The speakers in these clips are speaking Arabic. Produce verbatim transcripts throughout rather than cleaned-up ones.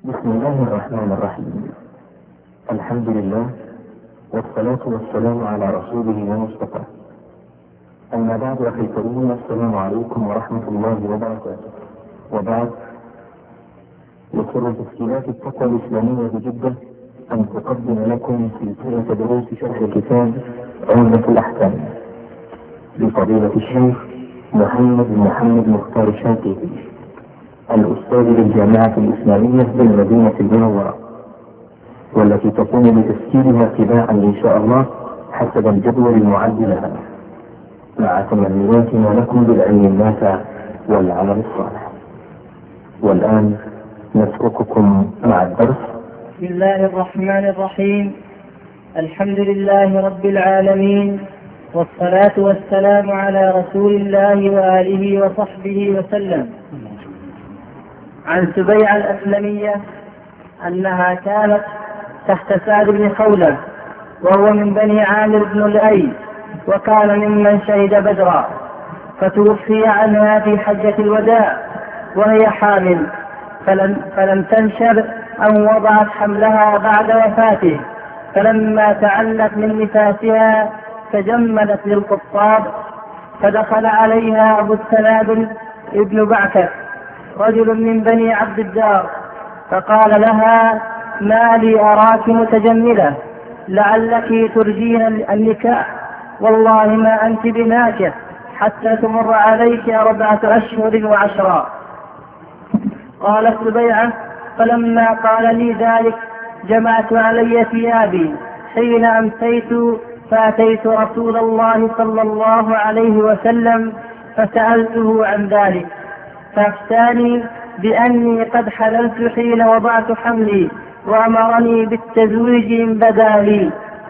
بسم الله الرحمن الرحيم. الحمد لله والصلاة والسلام على رسوله ومصطفى. أما بعد، أخي الكريم، السلام عليكم ورحمة الله وبركاته. وبعد، يسر تسجيلات الفتوى الإسلامية بجدة أن تقدم لكم سلسلة دروس شرح كتاب عمدة الأحكام لفضيلة الشيخ محمد بن محمد مختار الشنقيطي، الأستاذ بالجامعة الإسلامية بالمدينة المنورة، والتي تقوم بتسجيلها تباعا إن شاء الله حسب الجدول المعد لها، مع تمنياتنا لكم بالعلم النافع والعمل الصالح. والآن نترككم مع الدرس. بسم الله الرحمن الرحيم. الحمد لله رب العالمين، والصلاة والسلام على رسول الله وآله وصحبه وسلم. عن سبيعة الأسلمية أنها كانت تحت سعد بن خولة، وهو من بني عامر بن لؤي، وكان ممن شهد بدرا، فتوفي عنها في حجة الوداع وهي حامل، فلم, فلم تنشب أن وضعت حملها بعد وفاته، فلما تعلت من نفاسها تجملت للقطاب، فدخل عليها أبو السنابل ابن بعكر رجل من بني عبد الدار، فقال لها: ما لي أراك متجملة، لعلك ترجين النكاح، والله ما أنت بناكح حتى تمر عليك أربعة أشهر وعشرا. قالت سبيعة: فلما قال لي ذلك جمعت علي ثيابي حين أمسيت، فأتيت رسول الله صلى الله عليه وسلم فسألته عن ذلك، فافتاني بأني قد حللت حين وضعت حملي، وأمرني بالتزويج إن بدا لي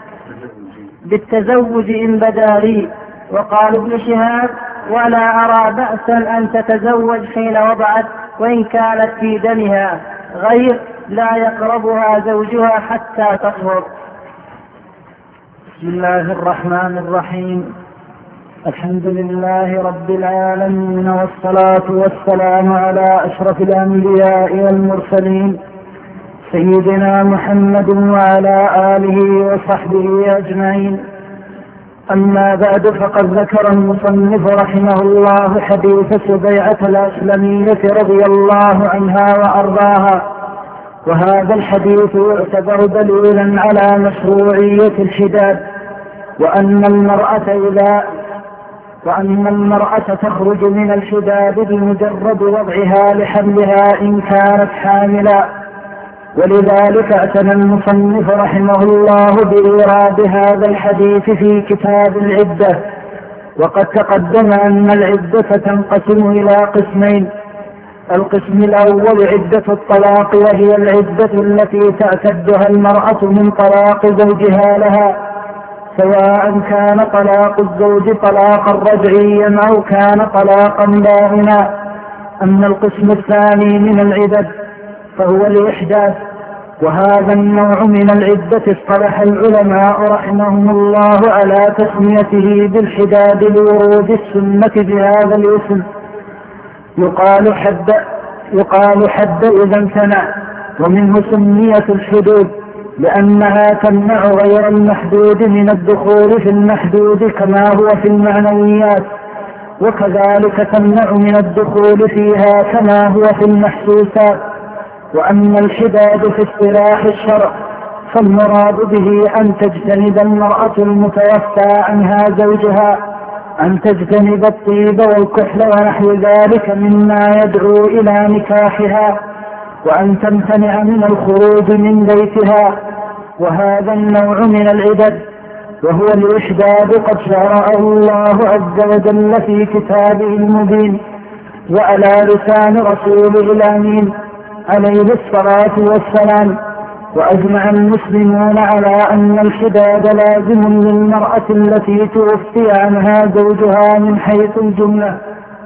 بالتزوج إن بدا لي. وقال ابن شهاب: ولا أرى بأسا أن تتزوج حين وضعت وإن كانت في دمها، غير لا يقربها زوجها حتى تطهر. بسم الله الرحمن الرحيم. الحمد لله رب العالمين، والصلاة والسلام على أشرف الأنبياء والمرسلين، سيدنا محمد وعلى آله وصحبه أجمعين. أما بعد، فقد ذكر المصنف رحمه الله حديث سبيعة الأسلمية رضي الله عنها وأرضاها، وهذا الحديث يعتبر دليلا على مشروعية الحداد، وأن المرأة إذا وأن المرأة تخرج من الحداد بمجرد وضعها لحملها إن كانت حاملا. ولذلك اعتنى المصنف رحمه الله بإيراد هذا الحديث في كتاب العدة. وقد تقدم أن العدة تنقسم إلى قسمين: القسم الأول عدة الطلاق، وهي العدة التي تعتدها المرأة من طلاق زوجها لها، سواء كان طلاق الزوج طلاقا رجعيا أو كان طلاقا بائنا. أما القسم الثاني من العدد فهو الإحداث، وهذا النوع من العدة اصطلح العلماء رحمهم الله على تسميته بالحداد لورود السنة بهذا الاسم. يقال حد يقال حد إذا امتنع، ومنه سميت الحدود لأنها تمنع غير المحدود من الدخول في المحدود كما هو في المعنويات، وكذلك تمنع من الدخول فيها كما هو في المحسوسات. وأما الحداد في اصطلاح الشرع فالمراد به أن تجتنب المرأة المتوفى عنها زوجها أن تجتنب الطيب والكحل ونحو ذلك مما يدعو إلى نكاحها، وأن تمتنع من الخروج من بيتها. وهذا النوع من العدد وهو الإحداد قد شرعه الله عز وجل في كتابه المبين وعلى لسان رسوله الأمين عليه الصلاة والسلام. وأجمع المسلمون على أن الحداد لازم للمرأة التي توفي عنها زوجها من حيث الجملة.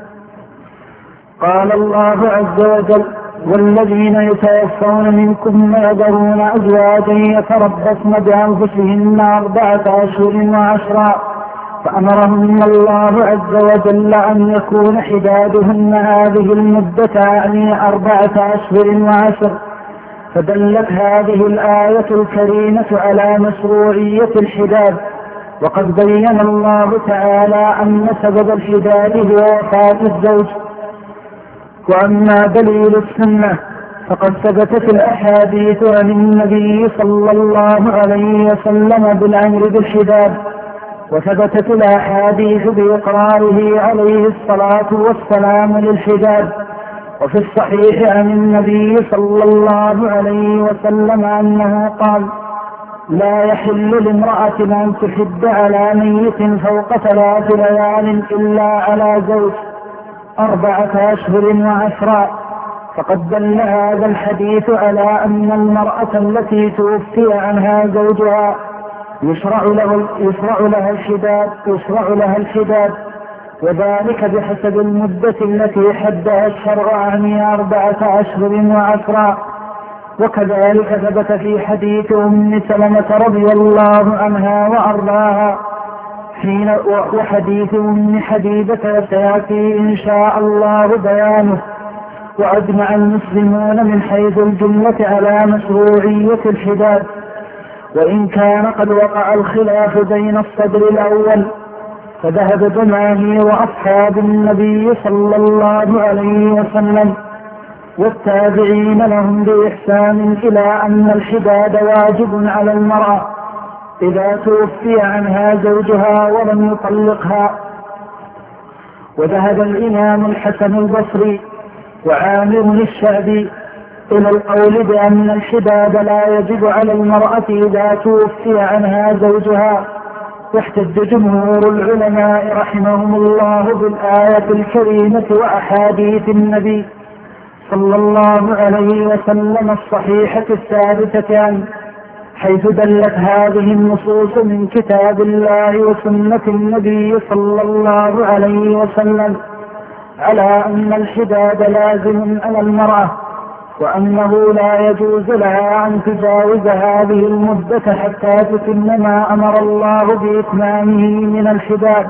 قال الله عز وجل: والذين يتوفون منكم ويذرون أزواجا يتربصن بأنفسهن أربعة أشهر وعشرا، فأمرهن الله عز وجل أن يكون حدادهن هذه المدة، يعني أربعة أشهر وعشر، فدلت هذه الآية الكريمة على مشروعية الحداد. وقد بين الله تعالى أن سبب الحداد هو وفاة الزوج. وأما دليل السنة فقد ثبتت الأحاديث عن النبي صلى الله عليه وسلم بالأمر بالحداد، وثبتت الأحاديث بإقراره عليه الصلاة والسلام للحداد. وفي الصحيح عن النبي صلى الله عليه وسلم أنه قال: لا يحل لامرأة أن تحد على ميت فوق ثلاث ليال إلا على زوج أربعة أشهر وعشرا. فقد دل هذا الحديث على أن المرأة التي توفي عنها زوجها يشرع له يشرع لها الحداد يشرع لها الحداد وذلك بحسب المدة التي حدها الشرع عنها أربعة أشهر وعشرا. وكذلك ثبت في حديث أم سلمة رضي الله عنها وأرضاها حين وحديث أم حبيبة سيأتي إن شاء الله بيانه. وأجمع المسلمون من حيث الجملة على مشروعية الحداد، وإن كان قد وقع الخلاف بين الصدر الأول فذهب جماهير وأصحاب النبي صلى الله عليه وسلم والتابعين لهم بإحسان إلى أن الحداد واجب على المرأة إذا توفي عنها زوجها ولم يطلقها. وذهب الإمام الحسن البصري وعامر الشعبي إلى القول بأن الحداد لا يجب على المرأة إذا توفي عنها زوجها. واحتج جمهور العلماء رحمهم الله بالآية الكريمة وأحاديث النبي صلى الله عليه وسلم الصحيحة الثابتة عنه، حيث دلت هذه النصوص من كتاب الله وسنة النبي صلى الله عليه وسلم على أن الحداد لازم على المرأة، وأنه لا يجوز لها أن تجاوز هذه المدة حتى تتم ما أمر الله بإتمامه من الحداد.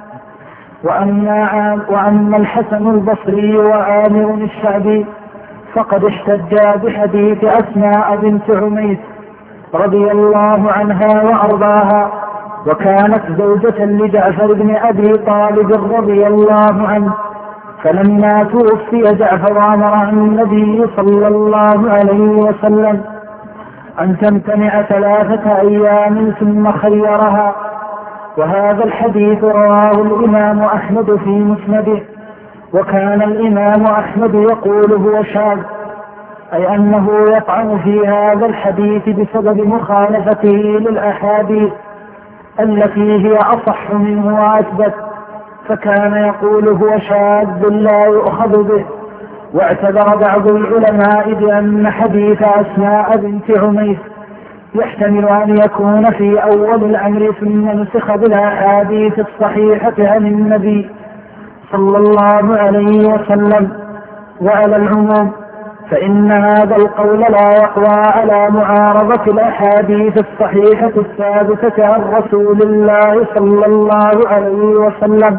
وأما الحسن البصري وعامر الشعبي فقد احتجا بحديث أسماء بنت عميس رضي الله عنها وأرضاها، وكانت زوجة لجعفر بن أبي طالب رضي الله عنه. فلما توفي جعفر أمر النبي صلى الله عليه وسلم أن تمتنع ثلاثة أيام ثم خيرها. وهذا الحديث رواه الإمام أحمد في مسنده. وكان الإمام أحمد يقول هو شاذ، أي أنه يطعن في هذا الحديث بسبب مخالفته للأحاديث التي هي أصح منه وأثبت، فكان يقول هو شاذ لا يؤخذ به. واعتبر بعض العلماء بأن حديث أسماء بنت عميس يحتمل أن يكون في أول الأمر ثم نسخ بالأحاديث الصحيحة عن النبي صلى الله عليه وسلم. وعلى العموم فإن هذا القول لا يقوى على معارضة الأحاديث الصحيحة الثابتة عن رسول الله صلى الله عليه وسلم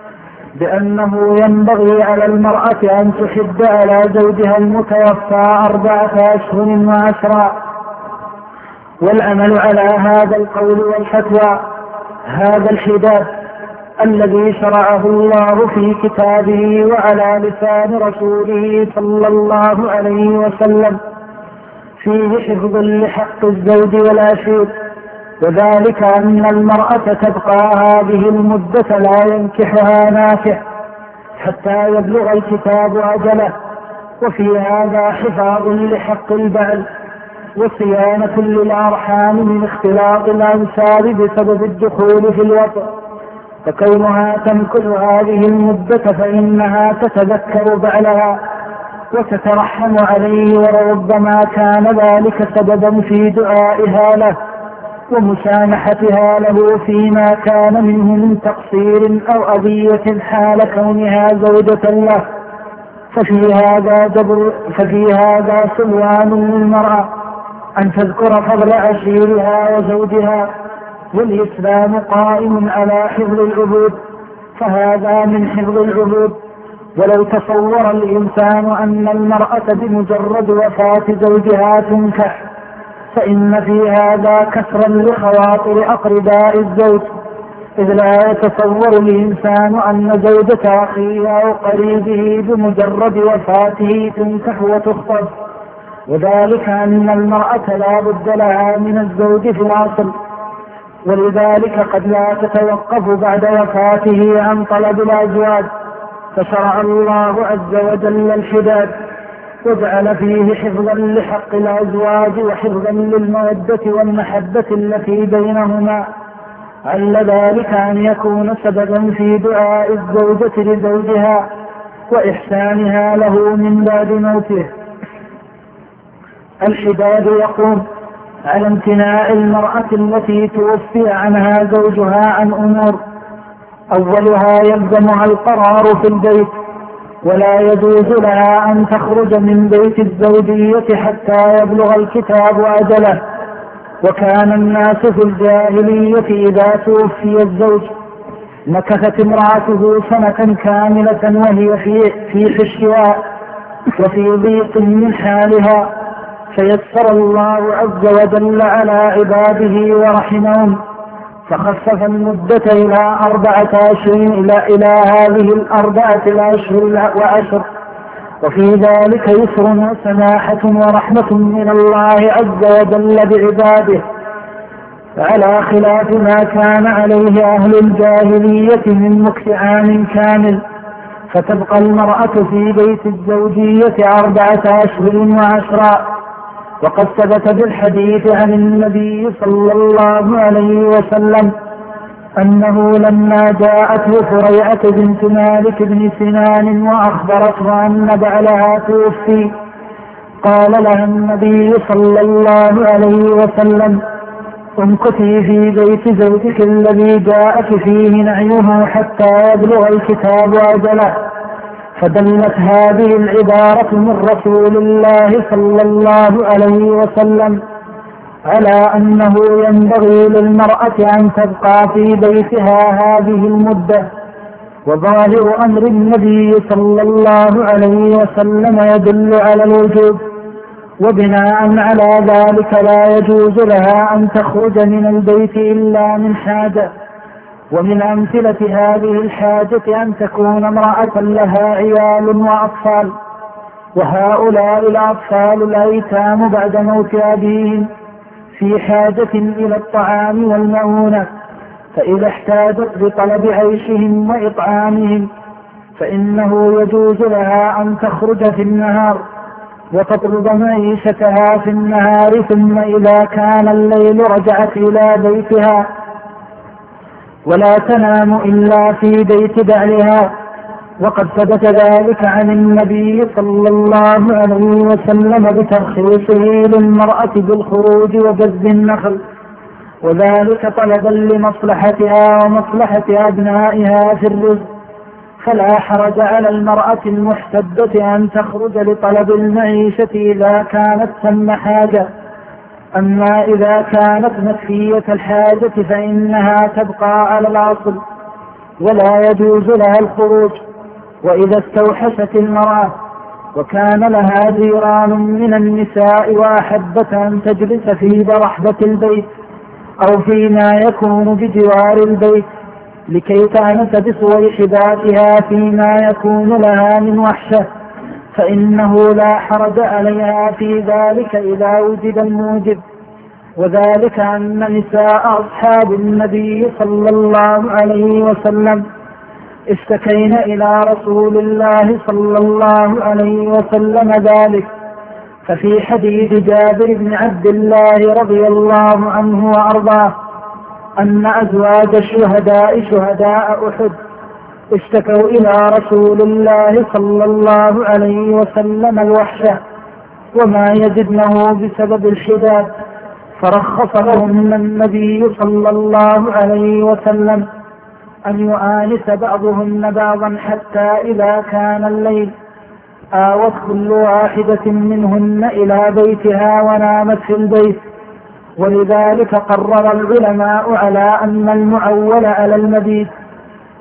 بأنه ينبغي على المرأة أن تحد على زوجها المتوفى أربعة أشهر وعشرا. والأمل على هذا القول والفتوى هذا الحداد الذي شرعه الله في كتابه وعلى لسان رسوله صلى الله عليه وسلم فيه حفظ لحق الزوج والعشير، وذلك أن المرأة تبقى هذه المدة لا ينكحها ناكح حتى يبلغ الكتاب أجله، وفي هذا حفاظ لحق البعل وصيانة للأرحام من اختلاط الأنساب بسبب الدخول في الوطن. فكونها تمكث هذه المدة فإنها تتذكر بعلها وتترحم عليه، وربما كان ذلك سببا في دعائها له ومسامحتها له فيما كان منه من تقصير أو أذية حال كونها زوجة له. ففي هذا جبر ففي هذا سلوان للمرأة أن تذكر فضل عشيرها وزوجها، والإسلام قائم على حفظ العبود، فهذا من حفظ العبود. ولو تصور الإنسان أن المرأة بمجرد وفاة زوجها تنكح فإن في هذا كسرا لخواطر أقرباء الزوج، إذ لا يتصور الإنسان أن زوجة أخيه أو قريبه بمجرد وفاته تنكح وتخطب، وذلك أن المرأة لا بد لها من الزوج في الأصل، ولذلك قد لا تتوقف بعد وفاته عن طلب الأزواج، فشرع الله عز وجل الحداد وجعل فيه حفظا لحق الأزواج وحفظا للمودة والمحبة التي بينهما، عل ذلك أن يكون سببا في دعاء الزوجة لزوجها وإحسانها له من بعد موته. الحداد يقوم على امتناع المرأة التي توفي عنها زوجها عن أمور، أولها يلزمها القرار في البيت، ولا يجوز لها أن تخرج من بيت الزوجية حتى يبلغ الكتاب أجله. وكان الناس في الجاهلية إذا توفي الزوج مكثت امرأته سنة كاملة وهي في في حشها وفي ضيق من حالها، فيسر الله عز وجل على عباده ورحمهم فخفف المدة إلى أربعة أشهر إلى, إلى هذه الأربعة الأشهر وعشر، وفي ذلك يسر وسماحة ورحمة من الله عز وجل بعباده، على خلاف ما كان عليه أهل الجاهلية من مكث عام كامل، فتبقى المرأة في بيت الزوجية أربعة أشهر وعشرا. وقد ثبت بالحديث عن النبي صلى الله عليه وسلم أنه لما جاءته فريعة بنت مالك بن سنان وأخبرته أن بعلها توفي قال لها النبي صلى الله عليه وسلم امكثي في بيت زوجك الذي جاءك فيه نعيه حتى يبلغ الكتاب أجله. فدلت هذه العبارة من رسول الله صلى الله عليه وسلم على أنه ينبغي للمرأة أن تبقى في بيتها هذه المدة، وظاهر أمر النبي صلى الله عليه وسلم يدل على الوجوب، وبناء على ذلك لا يجوز لها أن تخرج من البيت إلا من حاجة. ومن أمثلة هذه الحاجة أن تكون امرأة لها عيال وأطفال، وهؤلاء الأطفال الأيتام بعد موت أبيهم في حاجة إلى الطعام والمعونة، فإذا احتاجت بطلب عيشهم وإطعامهم فإنه يجوز لها أن تخرج في النهار وتطلب معيشتها في النهار، ثم إذا كان الليل رجعت إلى بيتها، ولا تنام إلا في بيت بعلها. وقد ثبت ذلك عن النبي صلى الله عليه وسلم بترخيصه للمرأة بالخروج وجذب النخل، وذلك طلبا لمصلحتها ومصلحة أبنائها في الرزق، فلا حرج على المرأة المحتدة أن تخرج لطلب المعيشة إذا كانت ثم حاجة. أما إذا كانت مكفية الحاجة فإنها تبقى على الأصل ولا يجوز لها الخروج. وإذا استوحشت المرأة وكان لها جيران من النساء وأحبت أن تجلس في برحبة البيت أو فيما يكون بجوار البيت لكي تأنس بصور حداتها فيما يكون لها من وحشة، فإنه لا حرج عليها في ذلك إذا وجد الموجب، وذلك أن نساء أصحاب النبي صلى الله عليه وسلم اشتكين إلى رسول الله صلى الله عليه وسلم ذلك. ففي حديث جابر بن عبد الله رضي الله عنه وأرضاه أن أزواج الشهداء شهداء أحد اشتكوا إلى رسول الله صلى الله عليه وسلم الوحشة وما يجدنه بسبب الحداد، فرخص لهم النبي صلى الله عليه وسلم أن يؤانس بعضهن بعضا حتى إذا كان الليل آوت كل واحدة منهن إلى بيتها ونامت في البيت. ولذلك قرر العلماء على أن المعول على المبيت،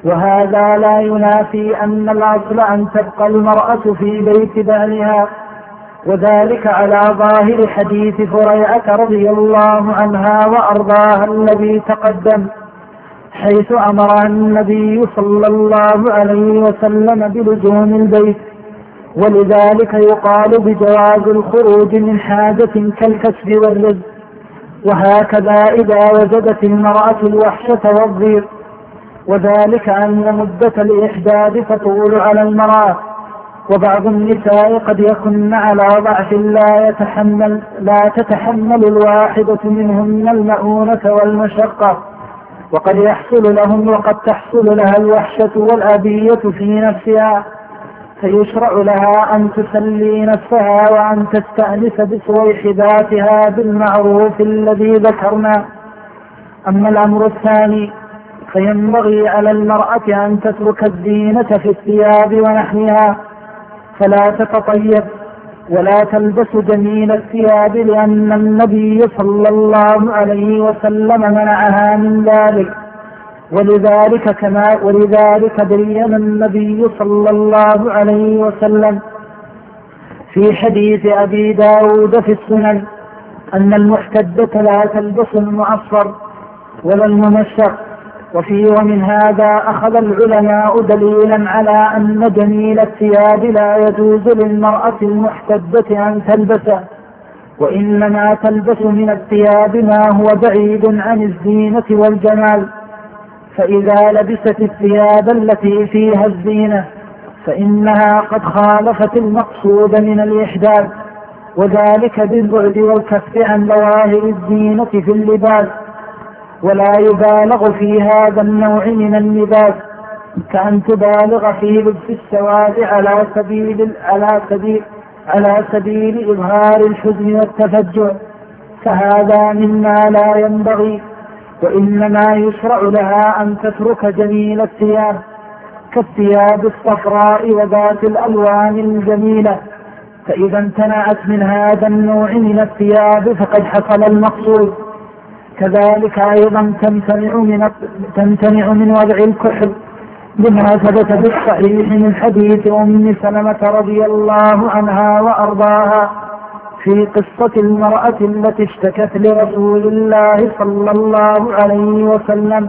وهذا لا ينافي أن الأصل أن تبقى المرأة في بيت بعلها، وذلك على ظاهر حديث فريعة رضي الله عنها وأرضاها الذي تقدم، حيث أمر النبي صلى الله عليه وسلم بلزوم البيت، ولذلك يقال بجواز الخروج من حاجة كالكسب والرزق. وهكذا إذا وجدت المرأة الوحشة والضيق، وذلك أن مدة الإحداث تطول على المرأة، وبعض النساء قد يكن على ضعف لا يتحمل لا تتحمل الواحدة منهن المؤونة والمشقة، وقد يحصل لهم وقد تحصل لها الوحشة والأبية في نفسها، فيشرع لها أن تسلي نفسها وأن تستأنس بصويح ذاتها بالمعروف الذي ذكرنا. أما الأمر الثاني فينبغي على المرأة أن تترك الزينة في الثياب ونحوها، فلا تتطيب ولا تلبس جميل الثياب، لأن النبي صلى الله عليه وسلم منعها من ذلك، ولذلك كما ولذلك بين النبي صلى الله عليه وسلم في حديث أبي داود في السنن أن المحتدة لا تلبس المعصر ولا الممشق. وفي ومن هذا أخذ العلماء دليلا على أن جميل الثياب لا يجوز للمرأة المحتدة أن تلبسه، وإنما تلبس من الثياب ما هو بعيد عن الزينة والجمال. فإذا لبست الثياب التي فيها الزينة فإنها قد خالفت المقصود من الإحداث، وذلك بالبعد والكف عن ظواهر الزينة في اللباس. ولا يبالغ في هذا النوع من اللباس، كأن تبالغ في لبس السواد على سبيل على سبيل على سبيل إظهار الحزن والتفجع، فهذا مما لا ينبغي، وإنما يشرع لها أن تترك جميل الثياب كالثياب الصفراء وذات الألوان الجميلة، فإذا امتنعت من هذا النوع من الثياب فقد حصل المقصود. كذلك أيضا تمتنع من, تمتنع من وضع الكحل، لما ثبت بالصحيح من حديث أم سلمة رضي الله عنها وأرضاها في قصة المرأة التي اشتكت لرسول الله صلى الله عليه وسلم،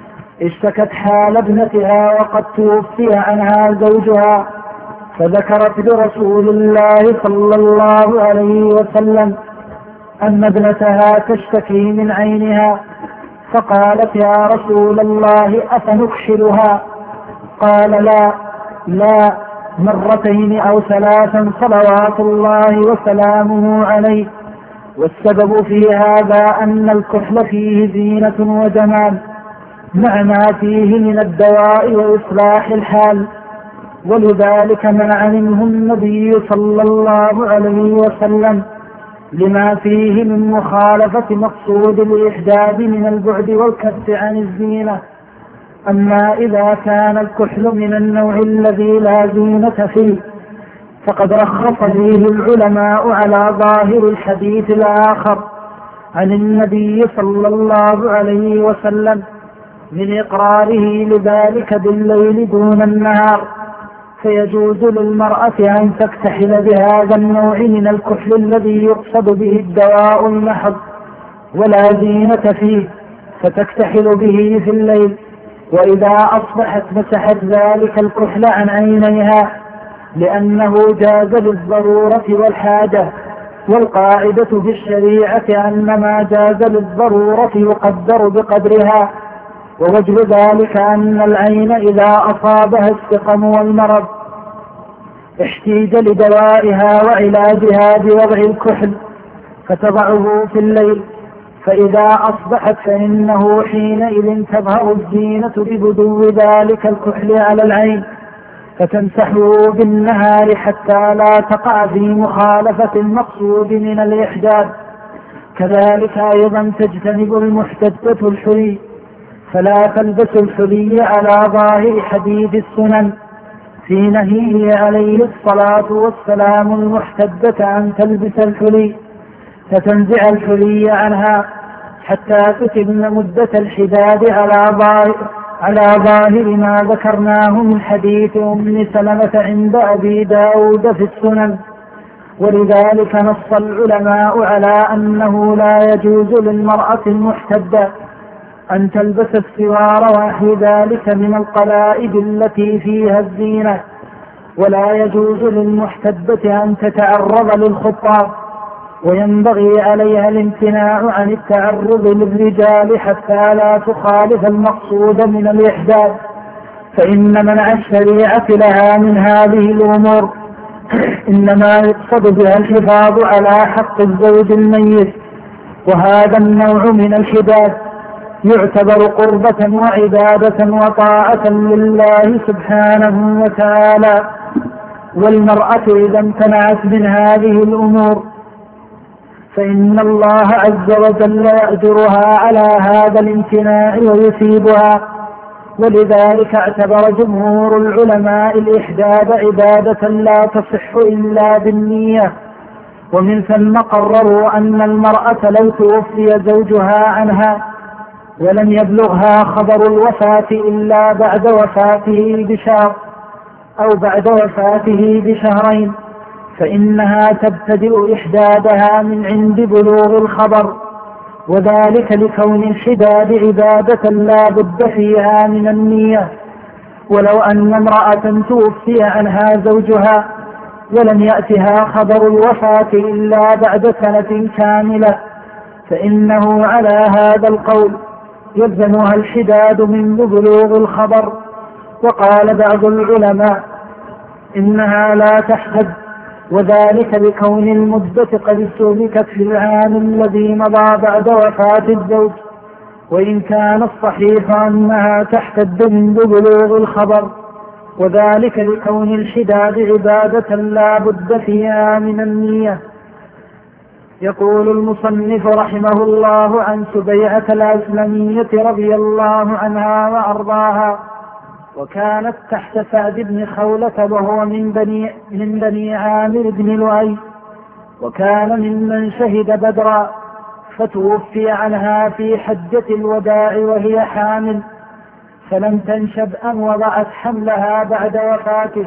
اشتكت حال ابنتها وقد توفي عنها زوجها، فذكرت لرسول الله صلى الله عليه وسلم أن ابنتها تشتكي من عينها، فقالت يا رسول الله أفنكشلها؟ قال لا لا مرتين أو ثلاثا صلوات الله وسلامه عليه. والسبب في هذا أن الكحل فيه زينة وجمال مع ما فيه من الدواء وإصلاح الحال، ولذلك منع منه النبي صلى الله عليه وسلم لما فيه من مخالفة مقصود الإحداث من البعد والكف عن الزينة. أما إذا كان الكحل من النوع الذي لا زينة فيه فقد رخص فيه العلماء على ظاهر الحديث الآخر عن النبي صلى الله عليه وسلم من إقراره لذلك بالليل دون النهار، فيجوز للمرأة أن تكتحل بهذا النوع من الكحل الذي يقصد به الدواء المحض ولا زينة فيه، فتكتحل به في الليل، وإذا أصبحت مسحت ذلك الكحل عن عينيها، لأنه جاز للضرورة والحاجة، والقاعدة في الشريعة أن ما جاز للضرورة يقدر بقدرها. ووجه ذلك أن العين إذا أصابها السقم والمرض احتيج لدوائها وعلاجها بوضع الكحل فتضعه في الليل، فإذا أصبحت فإنه حينئذ تظهر الزينة ببدو ذلك الكحل على العين، فتمسحه بالنهار حتى لا تقع في مخالفة المقصود من الإحداث. كذلك أيضا تجتنب المحتدة الحلي، فلا تلبس الحلي على ظاهر حديث السنن في نهيه عليه الصلاة والسلام المحتدة أن تلبس الحلي، فتنزع الحلي عنها حتى تتم مدة الحداد على ظاهر, على ظاهر ما ذكرناه من حديث أم سلمة عند أبي داود في السنن. ولذلك نص العلماء على أنه لا يجوز للمرأة المحتدة أن تلبس السوار ونحو ذلك من القلائد التي فيها الزينة، ولا يجوز للمحتدة أن تتعرض للخطاب، وينبغي عليها الامتناع عن التعرض للرجال حتى لا تخالف المقصود من الإحداث، فإن منع الشريعة لها من هذه الأمور إنما يقصد بها الحفاظ على حق الزوج الميت، وهذا النوع من الحداد يعتبر قربة وعبادة وطاعة لله سبحانه وتعالى. والمرأة إذا امتنعت من هذه الأمور فإن الله عز وجل يأجرها على هذا الامتناع ويثيبها. ولذلك اعتبر جمهور العلماء الإحداد عبادة لا تصح إلا بالنية، ومن ثم قرروا أن المرأة لو توفي زوجها عنها ولم يبلغها خبر الوفاة إلا بعد وفاته بشهر أو بعد وفاته بشهرين فإنها تبتدئ إحدادها من عند بلوغ الخبر، وذلك لكون الحداد عبادة لا بد فيها من النية. ولو أن امرأة توفي عنها زوجها ولم يأتها خبر الوفاة إلا بعد سنة كاملة فإنه على هذا القول يلزمها الحداد من بلوغ الخبر. وقال بعض العلماء إنها لا تحدد، وذلك بكون المدة قد سلكت في العام الذي مضى بعد وفاة الزوج، وإن كان الصحيح أنها تحتد من بلوغ الخبر، وذلك لكون الحداد عبادة لا بد فيها من النية. يقول المصنف رحمه الله عن سبيعة الأسلمية رضي الله عنها وأرضاها، وكانت تحت سعد بن خولة وهو من بني, من بني عامر بن لؤي، وكان ممن شهد بدرا، فتوفي عنها في حجة الوداع وهي حامل، فلم تنشب أن وضعت حملها بعد وفاته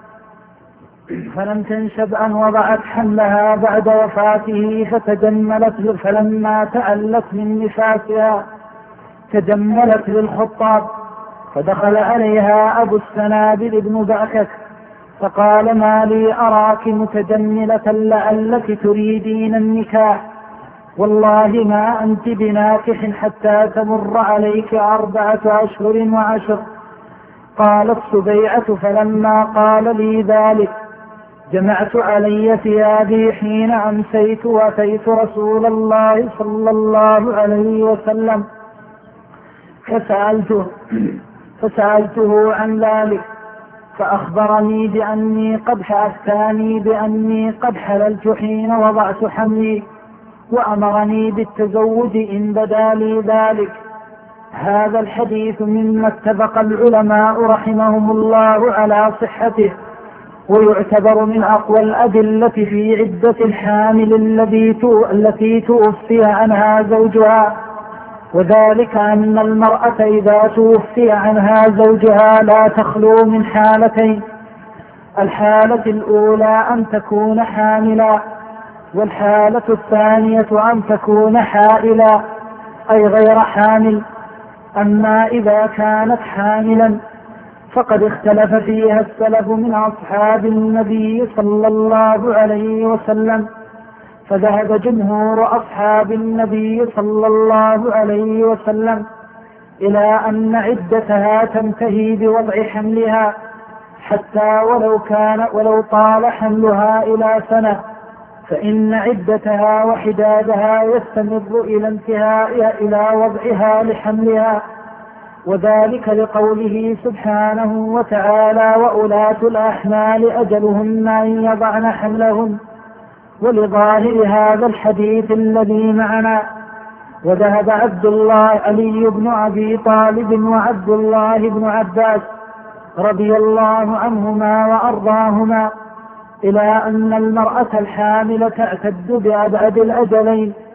فلم تنشب أن وضعت حملها بعد وفاته فتجملت، فلما تألت من نفاسها تجملت للخطاب، فدخل عليها أبو السنابل بن بأكك فقال: ما لي أراك متجملة لعلك تريدين النكاح، والله ما أنت بناكح حتى تمر عليك أربعة أشهر وعشر. قالت سبيعة: فلما قال لي ذلك جمعت علي ثيابي حين أمسيت وأتيت رسول الله صلى الله عليه وسلم فسألته, فسألته عن ذلك، فأخبرني بأني قد أفتاني بأني قد حللت حين وضعت حملي، وأمرني بالتزوج إن بدا لي ذلك. هذا الحديث مما اتفق العلماء رحمهم الله على صحته، ويعتبر من أقوى الأدلة في عدة الحامل التي توفي عنها زوجها، وذلك أن المرأة إذا توفي عنها زوجها لا تخلو من حالتين: الحالة الأولى أن تكون حاملا، والحالة الثانية أن تكون حائلا أي غير حامل. أما إذا كانت حاملا فقد اختلف فيها السلف من أصحاب النبي صلى الله عليه وسلم، فذهب جمهور أصحاب النبي صلى الله عليه وسلم إلى أن عدتها تنتهي بوضع حملها، حتى ولو كان ولو طال حملها إلى سنة فإن عدتها وحدادها يستمر إلى انتهاء إلى وضعها لحملها، وذلك لقوله سبحانه وتعالى: وأولاة الأحمال أجلهن أن يضعن حملهن، ولظاهر هذا الحديث الذي معنا. وذهب عبد الله علي بن أبي طالب وعبد الله بن عباس رضي الله عنهما وأرضاهما إلى أن المرأة الحامل تعتد بأبعد الأجلين،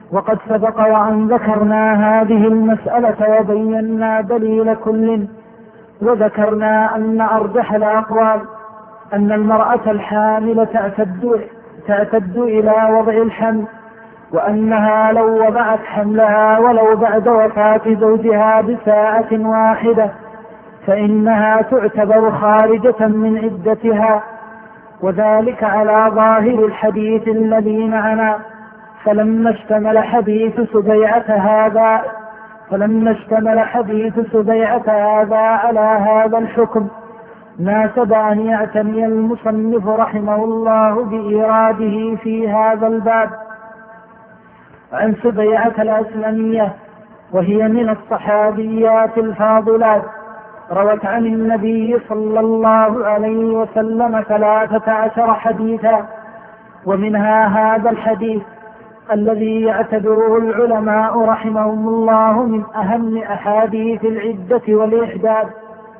وقد سبق وأن ذكرنا هذه المسألة وبينا دليل كل، وذكرنا أن أرجح الأقوال أن المرأة الحامل تعتد, تعتد إلى وضع الحمل، وأنها لو وضعت حملها ولو بعد وفاة زوجها بساعة واحدة فإنها تعتبر خارجة من عدتها، وذلك على ظاهر الحديث الذي معنا. فلما اشتمل حديث سبيعة هذا فلما اشتمل حديث سبيعة هذا على هذا الحكم ناسب أن يعتني المصنف رحمه الله بإيراده في هذا الباب عن سبيعة الأسلمية، وهي من الصحابيات الفاضلات، روت عن النبي صلى الله عليه وسلم ثلاثة عشر حديثا، ومنها هذا الحديث الذي يعتبره العلماء رحمهم الله من أهم أحاديث العدة والإحداث.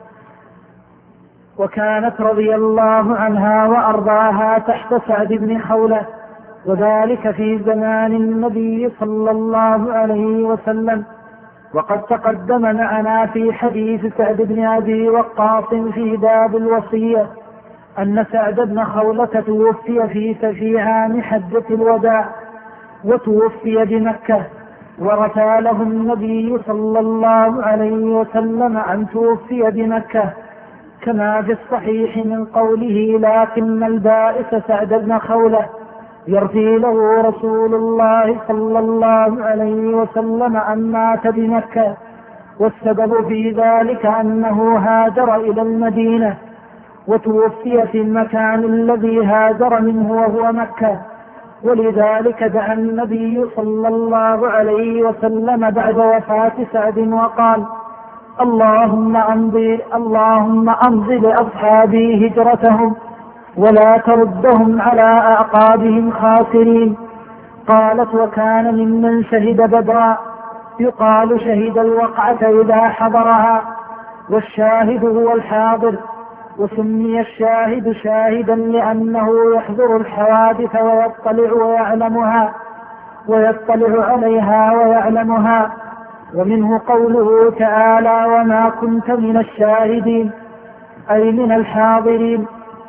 وكانت رضي الله عنها وأرضاها تحت سعد بن خولة، وذلك في زمان النبي صلى الله عليه وسلم. وقد تقدم معنا في حديث سعد بن أبي وقاص في باب الوصية أن سعد بن خولة توفي في في عام حجة الوداع، وتوفي بمكة، ورثى له النبي صلى الله عليه وسلم أن توفي بمكة، كما في الصحيح من قوله: لكن البائس سعد بن خولة يرثي له رسول الله صلى الله عليه وسلم أن مات بمكة، والسبب في ذلك أنه هاجر إلى المدينة وتوفي في المكان الذي هاجر منه وهو مكة، ولذلك دعا النبي صلى الله عليه وسلم بعد وفاة سعد وقال: اللهم أمضي اللهم أمضي لأصحابي هجرتهم ولا تردهم على أعقابهم خاسرين. قالت: وكان ممن شهد بدرا، يقال شهد الوقعة إذا حضرها، والشاهد هو الحاضر، وسمي الشاهد شاهدا لأنه يحضر الحوادث ويطلع ويعلمها ويطلع عليها ويعلمها. ومنه قوله تعالى: وما كنت من الشاهدين، أي من الحاضرين.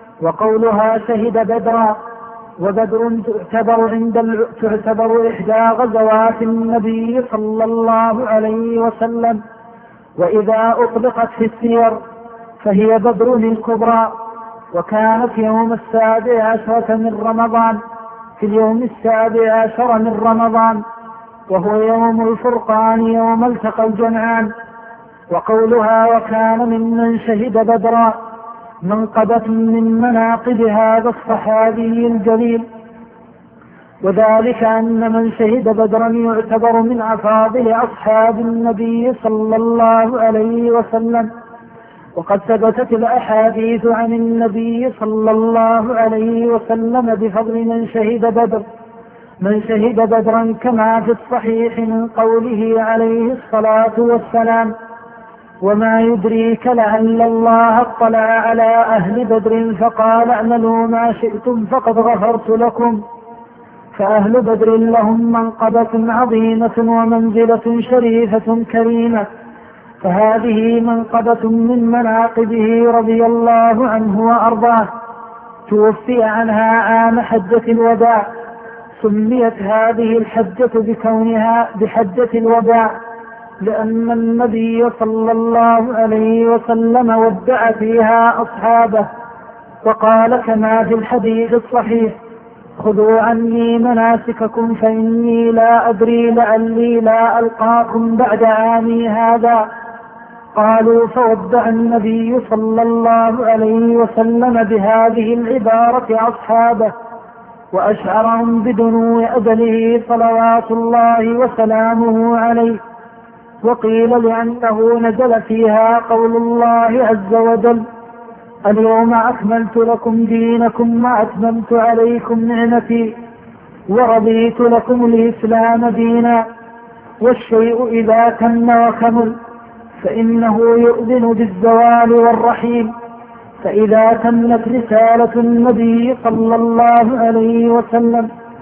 وقولها شهد بدرا، وبدر تعتبر عند تعتبر إحدى غزوات النبي صلى الله عليه وسلم، وإذا أطلقت في السير فهي بدر الكبرى، وكانت يوم السابع عشرة من رمضان في اليوم السابع عشر من رمضان، وهو يوم الفرقان يوم التقى الجمعان. وقولها: وكان ممن شهد بدرا، منقبة من مناقب هذا الصحابي الجليل، وذلك أن من شهد بدرا يعتبر من أفاضل أصحاب النبي صلى الله عليه وسلم. وقد ثبتت الأحاديث عن النبي صلى الله عليه وسلم بفضل من شهد بدر من شهد بدرا كما في الصحيح من قوله عليه الصلاة والسلام: وما يدريك لعل الله اطلع على أهل بدر فقال اعملوا ما شئتم فقد غفرت لكم. فأهل بدر لهم منقبة عظيمة ومنزلة شريفة كريمة، فهذه منقبة من مناقبه رضي الله عنه وأرضاه، توفي عنها عام حجة الوداع. سميت هذه الحجة بكونها بحجة الوداع لأن النبي صلى الله عليه وسلم ودع فيها أصحابه، وقال كما في الحديث الصحيح: خذوا عني مناسككم فإني لا أدري لعلي لا ألقاكم بعد عامي هذا. قالوا: فودع النبي صلى الله عليه وسلم بهذه العبارة أصحابه، وأشعرهم بدنو أجله صلوات الله وسلامه عليه. وقيل لأنه نزل فيها قول الله عز وجل: اليوم أكملت لكم دينكم وأتممت عليكم نعمتي ورضيت لكم الإسلام دينا. والشيء إذا تم وكمل فإنه يؤذن بالزوال والرحيل. فإذا تمت رسالة النبي صلى الله عليه وسلم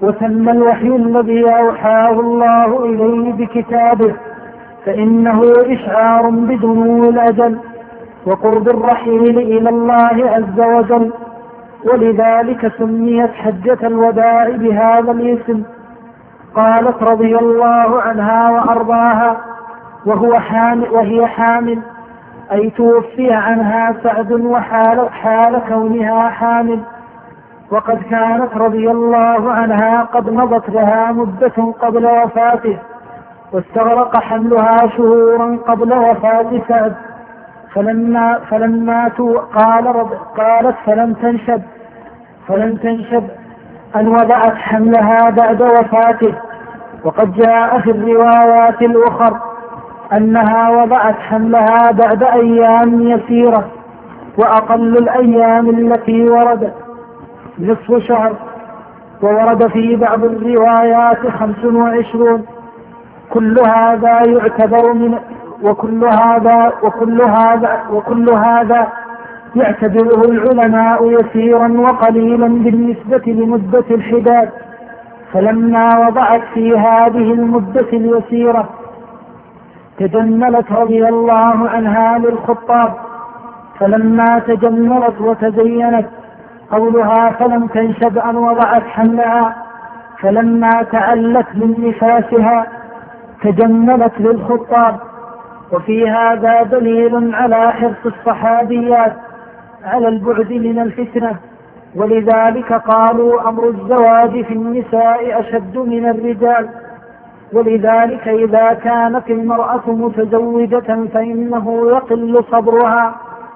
وتم الوحي الذي أوحاه الله إليه بكتابه، فإنه إشعار بدنو الأجل وقرب الرحيل إلى الله عز وجل، ولذلك سميت حجة الوداع بهذا الاسم. قالت رضي الله عنها وأرضاها وهو حامل وهي حامل، أي توفي عنها سعد وحال حال كونها حامل، وقد كانت رضي الله عنها قد مضت لها مدة قبل وفاته، واستغرق حملها شهورا قبل وفاة سعد، فلما فلما قال قالت فلم تنشب فلم تنشب أن وضعت حملها بعد وفاته. وقد جاء في الروايات الأخرى أنها وضعت حملها بعد أيام يسيرة، وأقل الأيام التي وردت نصف شهر، وورد في بعض الروايات خمس وعشرون. كل هذا يعتبر من وكل هذا وكل هذا وكل هذا يعتبره العلماء يسيرا وقليلا بالنسبة لمدة الحداد. فلما وضعت في هذه المدة اليسيرة تجملت رضي الله عنها للخطاب، فلما تجملت وتزينت، قولها فلم تنشب أن وضعت حملها، فلما تعلت من نفاسها تجملت للخطاب. وفي هذا دليل على حرص الصحابيات على البعد من الفتنة، ولذلك قالوا أمر الزواج في النساء أشد من الرجال، ولذلك إذا كانت المرأة متزوجة فإنه يقل صبرها،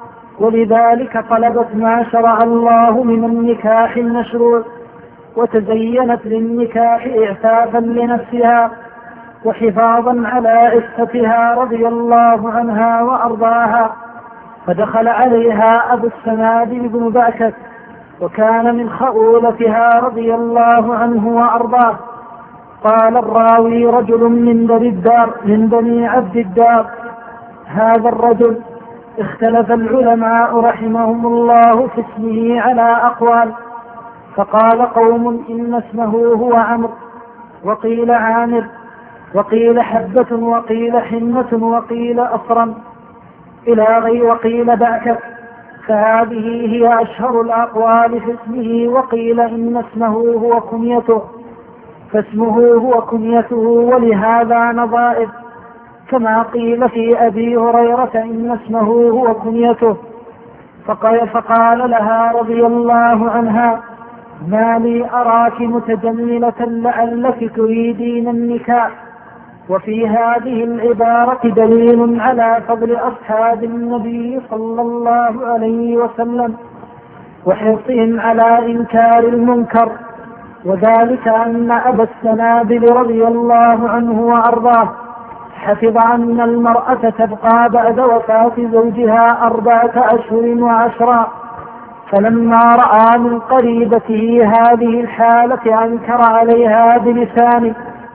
ولذلك طلبت ما شرع الله من النكاح المشروع، وتزينت للنكاح إعفافا لنفسها وحفاظا على عفتها رضي الله عنها وأرضاها. فدخل عليها أبو السنابل بن بكر، وكان من خؤولتها رضي الله عنه وأرضاه. قال الراوي رجل من بني الدار من بني عبد الدار. هذا الرجل اختلف العلماء رحمهم الله في اسمه على أقوال، فقال قوم إن اسمه هو عمرو، وقيل عامر، وقيل حبة، وقيل حنة، وقيل أصرم، إلى غير وقيل بعكر، فهذه هي أشهر الأقوال في اسمه. وقيل إن اسمه هو كنيته، فاسمه هو كنيته، ولهذا نظائر، كما قيل في أبي هريرة إن اسمه هو كنيته. فقال, فقال لها رضي الله عنها ما لي أراك متجملة لعلك تريدين النكاح. وفي هذه العبارة دليل على فضل أصحاب النبي صلى الله عليه وسلم وحرصهم على إنكار المنكر، وذلك أن أبا السنابل رضي الله عنه وأرضاه حفظ أن المرأة تبقى بعد وفاة زوجها أربعة أشهر وعشرا، فلما رأى من قريبته هذه الحالة أنكر عليها بلسانه،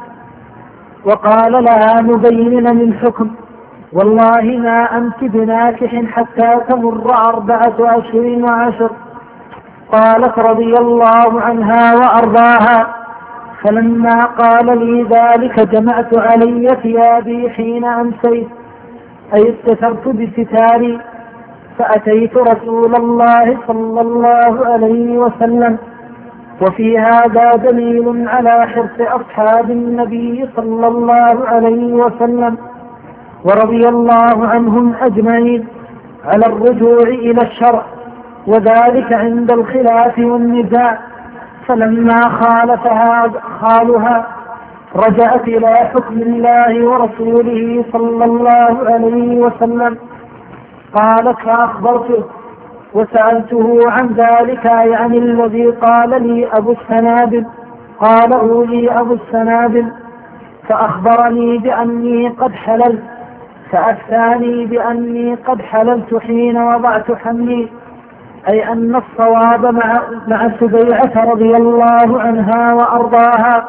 وقال لها مبينا من حكم والله ما أنت بناكح حتى تمر أربعة أشهر وعشر. قالت رضي الله عنها وأرضاها فلما قال لي ذلك جمعت علي ثيابي حين أمسيت، أي استترت بستاري، فأتيت رسول الله صلى الله عليه وسلم. وفي هذا دليل على حرص أصحاب النبي صلى الله عليه وسلم ورضي الله عنهم أجمعين على الرجوع إلى الشرع، وذلك عند الخلاف والنزاع. فلما خالفها خالها رجعت إلى حكم الله ورسوله صلى الله عليه وسلم. قالت فأخبرته وسألته عن ذلك، يعني الذي قال لي أبو السنابل، قال لي أبو السنابل فأخبرني بأني قد حللت، فأفتاني بأني قد حللت حين وضعت حملي، أي أن الصواب مع, مع سبيعة رضي الله عنها وأرضاها،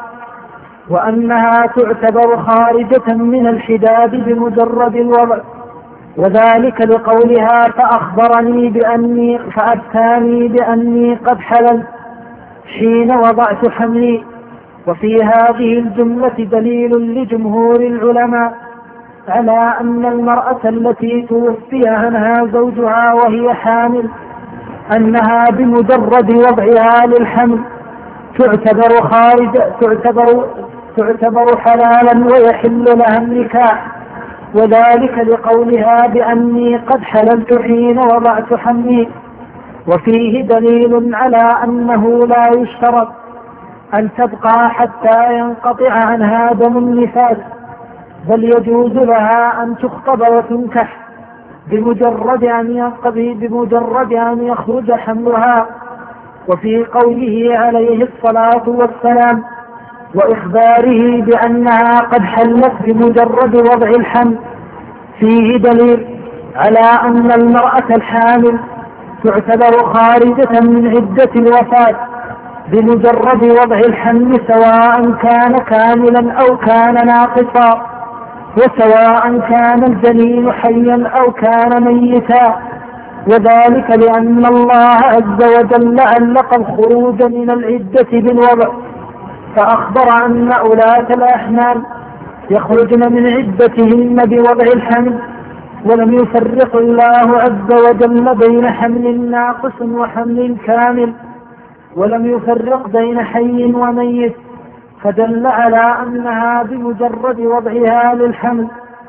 وأنها تعتبر خارجة من الحداد بمجرد الوضع، وذلك لقولها فأخبرني بأني فأفتاني بأني قد حللت حين وضعت حملي، وفي هذه الجملة دليل لجمهور العلماء على أن المرأة التي توفي عنها زوجها وهي حامل أنها بمجرد وضعها للحمل تعتبر خارج تعتبر تعتبر حلالا ويحل لها النكاح، وذلك لقولها بأني قد حللت حين وضعت حملي. وفيه دليل على أنه لا يشترط أن تبقى حتى ينقطع عنها دم النفاس، بل يجوز لها أن تخطب وتنكح بمجرد أن ينقضي بمجرد أن يخرج حملها. وفي قوله عليه الصلاة والسلام وإخباره بأنها قد حلت بمجرد وضع الحمل فيه دليل على أن المرأة الحامل تعتبر خارجة من عدة الوفاة بمجرد وضع الحمل، سواء كان كاملا أو كان ناقصا، وسواء كان الجنين حيا أو كان ميتا، وذلك لأن الله عز وجل علق الخروج من العدة بالوضع، فأخبر أن أولاة الأحمال يخرجن من عدتهن بوضع الحمل، ولم يفرق الله عز وجل بين حمل ناقص وحمل كامل، ولم يفرق بين حي وميت، فدل على أنها بمجرد وضعها للحمل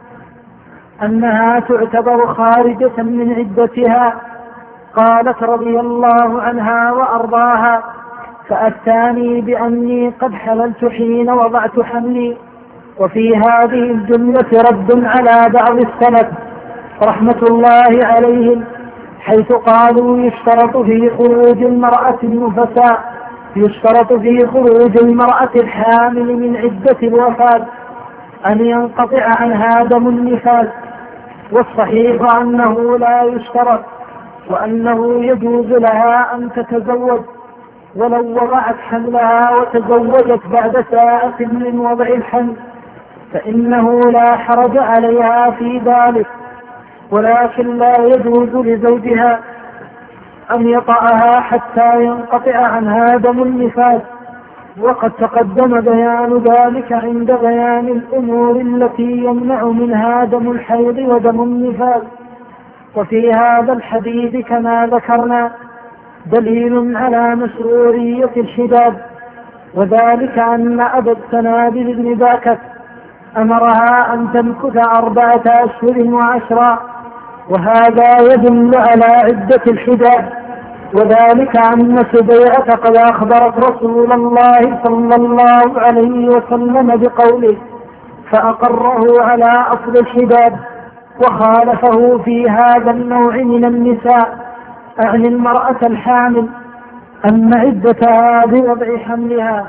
أنها تعتبر خارجة من عدتها. قالت رضي الله عنها وأرضاها فأتاني بأني قد حللت حين وضعت حملي. وفي هذه الجملة رد على بعض السلف رحمة الله عليهم، حيث قالوا يشترط في خروج المرأة النفساء يشترط في خروج المرأة الحامل من عدة الوفاة أن ينقطع عنها دم النفاس، والصحيح أنه لا يشترط، وأنه يجوز لها أن تتزوج ولو وضعت حملها وتزوجت بعد ساعة من وضع الحمل، فإنه لا حرج عليها في ذلك، ولكن لا يجوز لزوجها أن يطأها حتى ينقطع عنها دم النفاس، وقد تقدم بيان ذلك عند بيان الأمور التي يمنع منها دم الحيض ودم النفاس. وفي هذا الحديث كما ذكرنا دليل على مشروعية الحجاب، وذلك أن أبا السنابل بن باكر أمرها أن تمكث أربعة أشهر وعشرا، وهذا يدل على عدة الحجاب، وذلك أن سبيعة قد أخبرت رسول الله صلى الله عليه وسلم بقوله فأقره على أصل الحجاب، وخالفه في هذا النوع من النساء أعني المرأة الحامل أن عدتها بوضع حملها.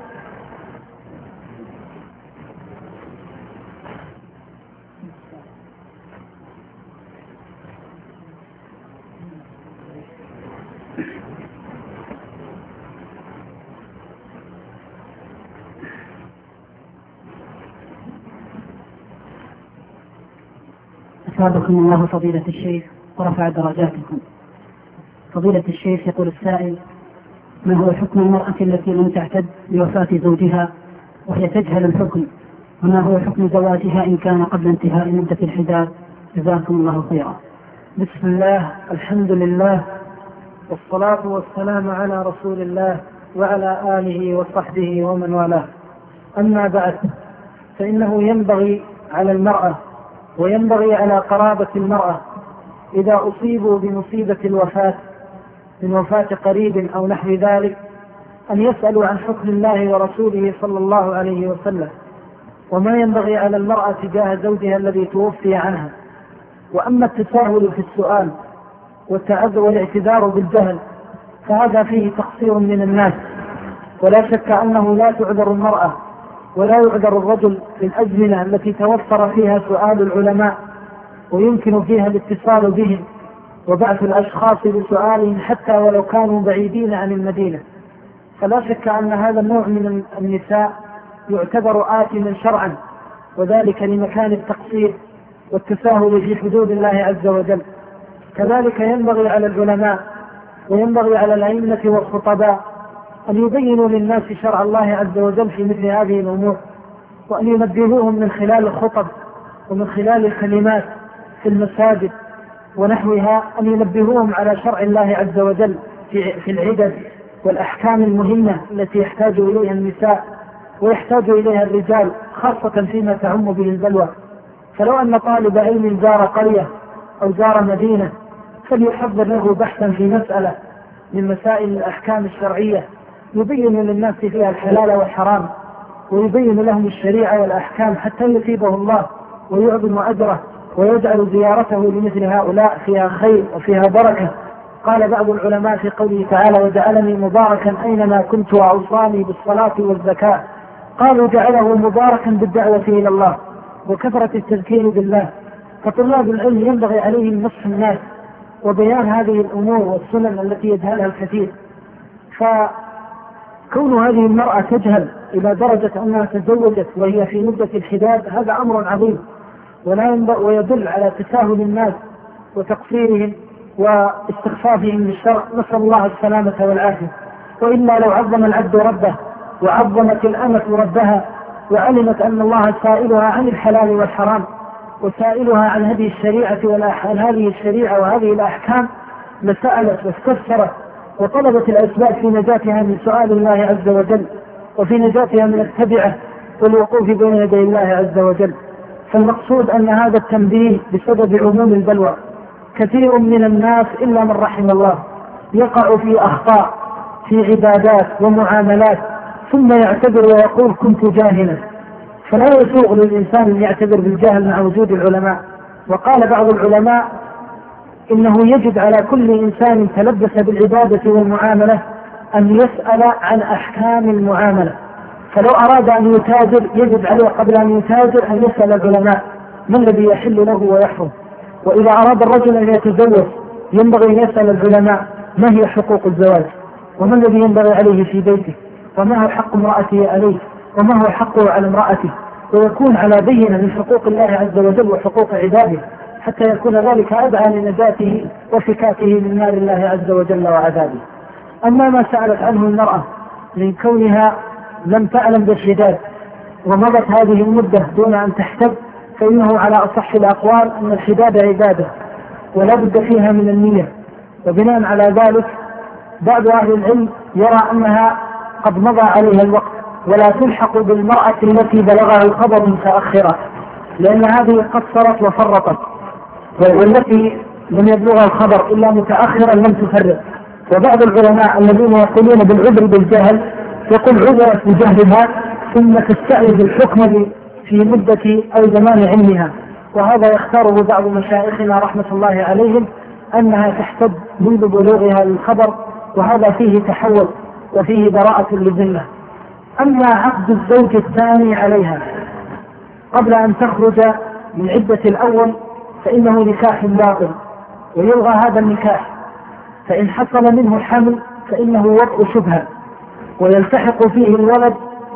أثابكم الله فضيلة الشيخ ورفع درجاتكم. فضيلة الشيخ يقول السائل: ما هو حكم المرأة التي لم تعتد بوفاة زوجها وهي تجهل الحكم، وما هو حكم زواجها إن كان قبل انتهاء مدة الحجاب؟ جزاكم الله خيرا. بسم الله، الحمد لله، والصلاة والسلام على رسول الله وعلى آله وصحبه ومن والاه. أما بعد، فإنه ينبغي على المرأة وينبغي على قرابة المرأة إذا أصيبوا بمصيبة الوفاة من وفاة قريب أو نحو ذلك أن يسألوا عن حكم الله ورسوله صلى الله عليه وسلم، وما ينبغي على المرأة تجاه زوجها الذي توفي عنها. وأما التساهل في السؤال والتعذر والاعتذار بالجهل فهذا فيه تقصير من الناس، ولا شك أنه لا تعذر المرأة ولا يعذر الرجل في الأزمنة التي توفر فيها سؤال العلماء ويمكن فيها الاتصال بهم وبعث الأشخاص بسؤالهم حتى ولو كانوا بعيدين عن المدينة. فلا شك أن هذا النوع من النساء يعتبر آثما شرعا، وذلك لمكان التقصير والتساهل في حدود الله عز وجل. كذلك ينبغي على العلماء وينبغي على الأئمة والخطباء أن يبينوا للناس شرع الله عز وجل في مثل هذه الأمور، وأن ينبهوهم من خلال الخطب ومن خلال الكلمات في المساجد ونحوها، أن ينبهوهم على شرع الله عز وجل في العدد والأحكام المهمة التي يحتاج إليها النساء ويحتاج إليها الرجال، خاصة فيما تعم به البلوى. فلو أن طالب علم زار قرية أو زار مدينة فليحضر له بحثا في مسألة من مسائل الأحكام الشرعية يبين للناس فيها الحلال والحرام، ويبين لهم الشريعة والأحكام حتى يثيبه الله ويعظم أجره ويجعل زيارته لمثل هؤلاء فيها خير وفيها بركة. قال بعض العلماء في قوله تعالى: وجعلني مباركا أينما كنت وأوصاني بالصلاة والزكاة. قالوا جعله مباركا بالدعوة إلى الله وكثرة التذكير بالله. فطلاب العلم ينبغي عليهم نصح الناس وبيان هذه الأمور والسنن التي يجهلها الكثير. فكون هذه المرأة تجهل إلى درجة أنها تزوجت وهي في مدة الحداد هذا أمر عظيم ويدل على تساهل الناس وتقصيرهم واستخفافهم للشرع، نسأل الله السلامة والعافية. وإلا لو عظم العبد ربه وعظمت الأمة ربها وعلمت أن الله سائلها عن الحلال والحرام وسائلها عن هذه الشريعة عن هذه الشريعة وهذه الأحكام لسألت واستفسرت وطلبت الأسباب في نجاتها من سؤال الله عز وجل وفي نجاتها من التبعة والوقوف بين يدي الله عز وجل. فالمقصود أن هذا التنبيه بسبب عموم البلوى. كثير من الناس إلا من رحم الله يقع في أخطاء في عبادات ومعاملات ثم يعتذر ويقول كنت جاهلا، فلا يسوغ للإنسان أن يعتذر بالجهل مع وجود العلماء. وقال بعض العلماء إنه يجب على كل إنسان تلبس بالعبادة والمعاملة أن يسأل عن أحكام المعاملة. فلو أراد أن يتاجر يجب عليه قبل أن يتاجر أن يسأل العلماء ما الذي يحل له ويحرم. وإذا أراد الرجل أن يتزوج ينبغي أن يسأل العلماء ما هي حقوق الزواج وما الذي ينبغي عليه في بيته وما هو حق امرأته عليه وما هو حقه على امرأته، ويكون على بينة من حقوق الله عز وجل وحقوق عباده حتى يكون ذلك أدعى لنجاته وفكاته من نار الله عز وجل وعذابه. أما ما سألت عنه المرأة من كونها لم تعلم بالحداد ومضت هذه المدة دون أن تحتب، فإنه على أصح الأقوال أن الحداد عبادة ولا بد فيها من النية. وبناء على ذلك بعض أهل العلم يرى أنها قد مضى عليها الوقت ولا تلحق بالمرأة التي بلغها الخبر متأخرة، لأن هذه قصرت وفرطت، والتي لم يبلغها الخبر إلا متأخرا لم تفرط. وبعض العلماء الذين يقولون بالعذر بالجهل يقول عذرت بجهلها ثم تستعيد الحكم في مدة أو زمان علمها، وهذا يختاره بعض مشايخنا رحمة الله عليهم أنها تحتد منذ بلوغها للخبر، وهذا فيه تحول وفيه براءة للذمة. أما عقد الزوج الثاني عليها قبل أن تخرج من عدة الأول فإنه نكاح باطل ويلغى هذا النكاح، فإن حصل منه حمل فإنه وضع شبهة ويلتحق فيه الولد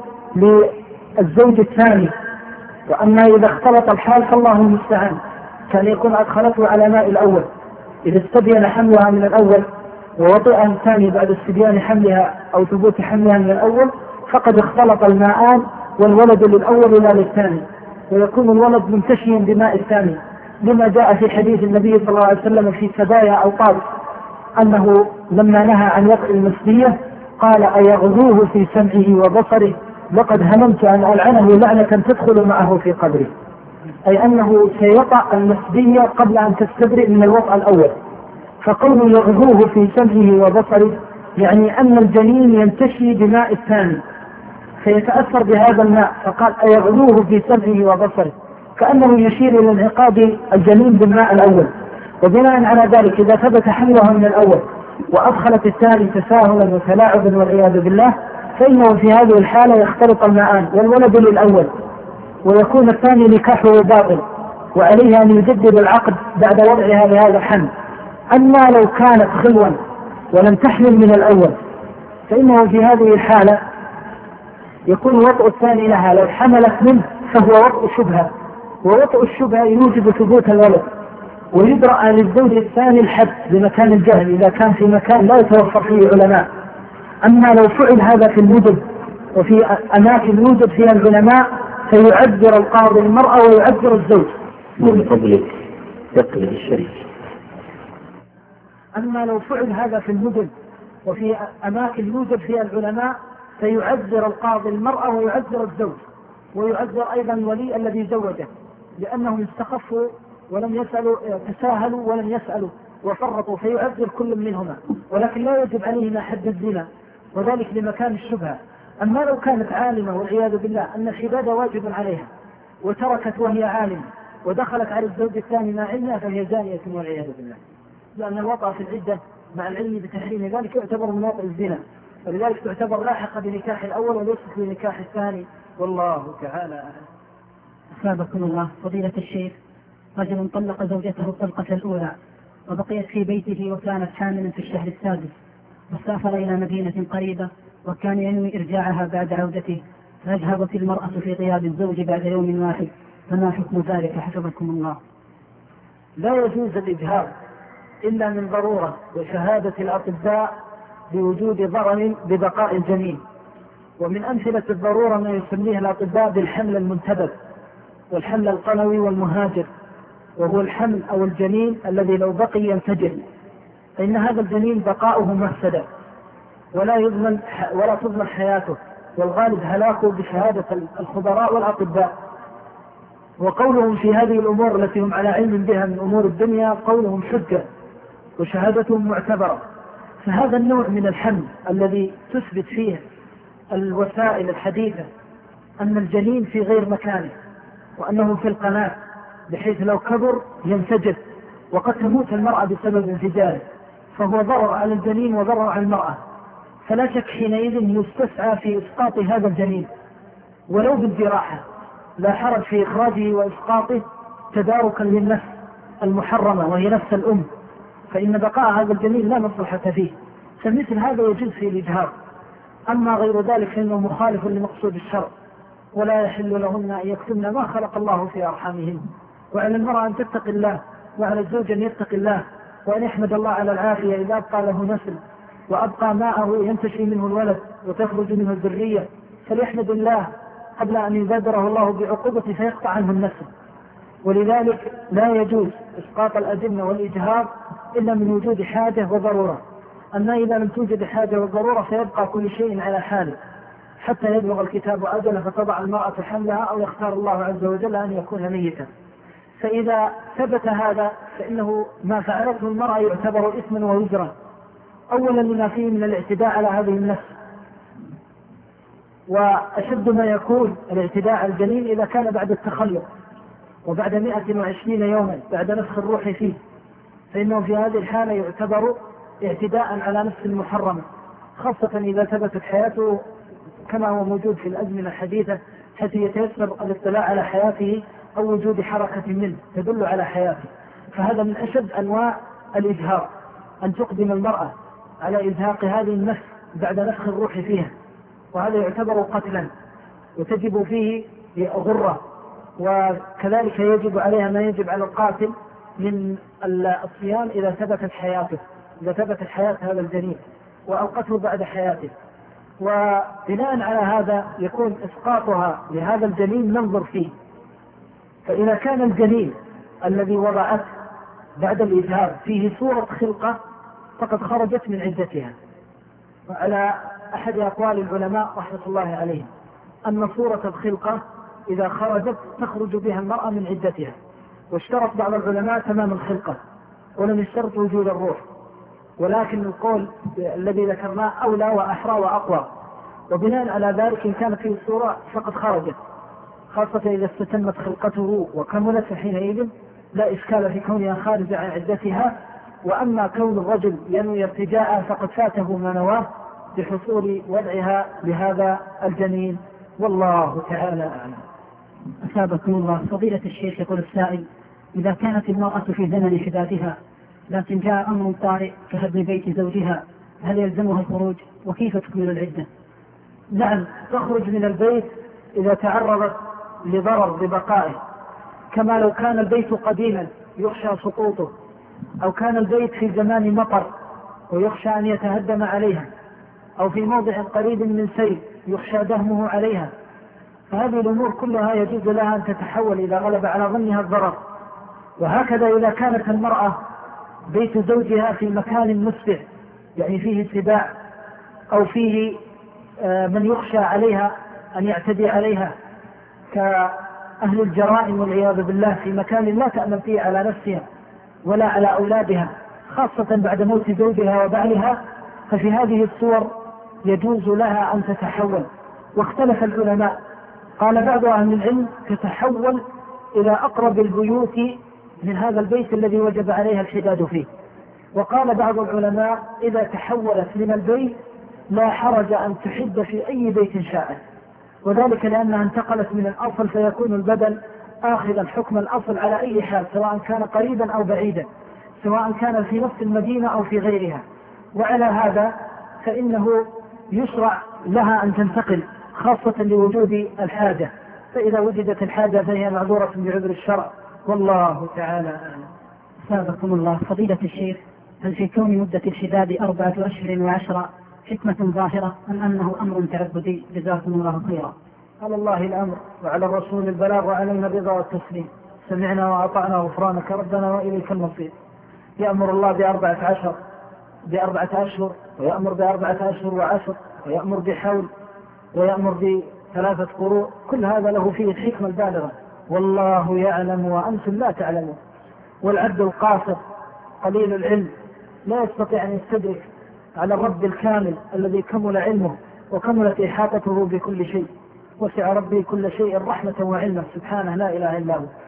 للزوج الثاني. وأما إذا اختلط الحال فالله المستعان، كان يكون أدخلته على ماء الأول إذا استبين حملها من الأول ووطئها الثاني بعد استبيان حملها أو ثبوت حملها من الأول فقد اختلط الماءان والولد للأول لا للثاني، ويكون الولد منتشيا بماء الثاني، لما جاء في حديث النبي صلى الله عليه وسلم في سبايا أو طاس أنه لما نهى عن وطئ المسدية قال أيغذوه في سمعه وبصره لقد هممت أن ألعنه لعنة تدخل معه في قبره، أي أنه سيطأ المسدية قبل أن تستبرئ من الوطأ الأول. فقوله يغذوه في سمعه وبصره يعني أن الجنين ينتشي بماء الثاني فيتأثر بهذا الماء، فقال أيغذوه في سمعه وبصره كأنه يشير إلى انعقاد الجنين بالماء الأول. وبناء على ذلك إذا ثبت حملها من الأول وأدخلت الثاني تساهلا وتلاعبا والعياذ بالله فإنه في هذه الحالة يختلط الماءان والولد للأول ويكون الثاني نكاحه باطل، وعليها أن يجدد العقد بعد وضعها لهذا الحمل. أما لو كانت خلوا ولم تحمل من الأول فإنه في هذه الحالة يكون وطء الثاني لها لو حملت منه فهو وطء شبهة، ووطء الشبهة يوجب ثبوت الولد، ويدرأ للزوج الثاني الحد بمكان الجهل إذا كان في مكان لا يتوفر فيه علماء. أما لو فعل هذا في المدن وفي أماكن يوجد فيها العلماء فيعذر القاضي المرأة ويعذر الزوج. من فضلك يقلب الشريك. أما لو فعل هذا في المدن وفي أماكن يوجد فيها العلماء فيعذر القاضي المرأة ويعذر الزوج، ويعذر أيضا الولي الذي زوجه، لأنهم استخفوا ولم يسألوا، تساهلوا ولم يسألوا وفرطوا، فيعذر كل منهما، ولكن لا يجب عليهما حد الزنا، وذلك لمكان الشبهة. أما لو كانت عالمة والعياذ بالله أن الحداد واجب عليها وتركت وهي عالمة ودخلت على الزوج الثاني مع علمها فهي زانية والعياذ بالله، لأن الوطأ في العدة مع العلم بتحريم ذلك يعتبر من وطأ الزنا، ولذلك تعتبر لاحقة بنكاح الأول وليست بنكاح الثاني، والله تعالى أعلم. أثابكم الله. فضيلة الشيخ، رجل طلق زوجته الطلقة الأولى وبقيت في بيته وكانت حاملا في الشهر السادس، وسافر إلى مدينة قريبة وكان ينوي إرجاعها بعد عودته، فأجهضت المرأة في غياب الزوج بعد يوم واحد، فما حكم ذلك حفظكم الله؟ لا يجوز الإجهاض إلا من ضرورة وشهادة الأطباء بوجود ضرر ببقاء الجنين، ومن أمثلة الضرورة ما يسميه الأطباء بالحمل المنتبذ والحمل القلوي والمهاجر، وهو الحمل أو الجنين الذي لو بقي ينفجر، فإن هذا الجنين بقاؤه مفسدة ولا يضمن ولا تضمن حياته، والغالب هلاكه بشهادة الخبراء والأطباء. وقولهم في هذه الأمور التي هم على علم بها من أمور الدنيا قولهم حجة وشهادتهم معتبرة. فهذا النوع من الحمل الذي تثبت فيه الوسائل الحديثة أن الجنين في غير مكانه وأنه في القناة بحيث لو كبر ينسجد وقد تموت المرأة بسبب انفجاره، فهو ضرر على الجنين وضرر على المرأة، فلا شك حينئذ يستسعى في إسقاط هذا الجنين ولو بالجراحة، لا حرج في إخراجه وإسقاطه تداركا للنفس المحرمة وهي نفس الأم، فإن بقاء هذا الجنين لا مصلحة فيه، فمثل هذا يجوز في الإجهاض. أما غير ذلك فإنه مخالف لمقصود الشرع، ولا يحل لهن أن يكتمن ما خلق الله في أرحامهن، وعلى المرأة أن تتقي الله، وعلى الزوج أن يتقي الله، وأن يحمد الله على العافية إذا أبقى له نسل وأبقى معه ينتشي منه الولد وتخرج منه الذرية، فليحمد الله قبل أن يبادره الله بعقوبته فيقطع عنه النسل. ولذلك لا يجوز إسقاط الأجنة والإجهاض إلا من وجود حاجة وضرورة. أما إذا لم توجد حاجة وضرورة فيبقى كل شيء على حاله حتى يبلغ الكتاب أجله فتضع المرأة حملها أو يختار الله عز وجل أن يكون ميتا. فإذا ثبت هذا فإنه ما فعلته المرأة يعتبر إثما ووزرا، أولا لما فيه من الاعتداء على هذه النفس، وأشد ما يكون الاعتداء على الجنين إذا كان بعد التخلق وبعد مئة وعشرين يوما بعد نفخ الروح فيه، فإنه في هذه الحالة يعتبر اعتداء على نفس المحرمة، خاصة إذا ثبتت حياته كما هو موجود في الأزمنة الحديثة حيث يتيسر الاطلاع على حياته أو وجود حركة منه تدل على حياته. فهذا من أشد أنواع الإجهاض، أن تقدم المرأة على إزهاق هذه النفس بعد نفخ الروح فيها، وهذا يعتبر قتلا وتجب فيه غرة، وكذلك يجب عليها ما يجب على القاتل من الصيام إذا ثبتت حياته، إذا ثبتت حياة هذا الجنين وأوقته بعد حياته. وبناء على هذا يكون إسقاطها لهذا الجنين ننظر فيه، فإذا كان الجنين الذي وضعته بعد الإجهاض فيه صورة خلقة فقد خرجت من عدتها، وعلى أحد أقوال العلماء رحمة الله عليهم أن صورة الخلقة إذا خرجت تخرج بها المرأة من عدتها، واشترط بعض العلماء تمام الخلقة ولم يشترط وجود الروح، ولكن القول الذي ذكرناه أولى وأحرى وأقوى، وبناء على ذلك إن كانت فيه صورة فقد خرجت، خاصة إذا استتمت خلقته وكملت حينئذ لا إشكال في كونها خارجة عن عدتها. وأما كون الرجل ينوي ارتجاء فقد فاته ما نواه بحصول وضعها لهذا الجنين، والله تعالى أعلم. أثابكم الله. فضيلة الشيخ، يقول السائل: إذا كانت المرأة في زمن حدادها لكن جاء أمر طارئ كهدم بيت زوجها هل يلزمها الخروج، وكيف تكمل العدة؟ نعم، تخرج من البيت إذا تعرضت لضرر ببقائه، كما لو كان البيت قديما يخشى سقوطه، أو كان البيت في زمان مطر ويخشى أن يتهدم عليها، أو في موضع قريب من سيل يخشى دهمه عليها، فهذه الأمور كلها يجوز لها أن تتحول إذا غلب على ظنها الضرر. وهكذا إذا كانت المرأة بيت زوجها في مكان مسبع، يعني فيه سباع أو فيه من يخشى عليها أن يعتدي عليها كأهل الجرائم والعياذ بالله، في مكان لا تأمن فيه على نفسها ولا على أولادها، خاصة بعد موت زوجها وبعلها، ففي هذه الصور يجوز لها أن تتحول. واختلف العلماء، قال بعض أهل العلم تتحول إلى أقرب البيوت من هذا البيت الذي وجب عليها الحداد فيه، وقال بعض العلماء إذا تحولت من البيت لا حرج أن تحد في أي بيت شاءت، وذلك لأنها انتقلت من الأصل فيكون البدل آخذا حكم الأصل على أي حال، سواء كان قريبا أو بعيدا، سواء كان في نفس المدينة أو في غيرها. وعلى هذا فإنه يشرع لها أن تنتقل خاصة لوجود الحاجة، فإذا وجدت الحاجة فهي معذورة بعذر الشرع، والله تعالى أعلم. سابقكم الله. فضيلة الشيخ، هل في كون مدة الحداد أربعة أشهر وعشرة حكمة ظاهرة أم أنه أمر تعبدي؟ جزاكم الله خيرا. على الله الأمر وعلى الرسول البلاغ وعلينا الرضا والتسليم. سمعنا وأطعنا غفرانك ربنا وإليك المصير. يأمر الله بأربعة عشر بأربعة أشهر، ويأمر بأربعة أشهر وعشر، ويأمر بحول، ويأمر بثلاثة قروء، كل هذا له فيه الحكمة البالغة، والله يعلم وأنتم لا تعلمون. والعبد القاصر قليل العلم لا يستطيع أن يستدرك على الرب الكامل الذي كمل علمه وكملت إحاطته بكل شيء، وسع ربي كل شيء رحمة وعلمه سبحانه لا إله إلا هو.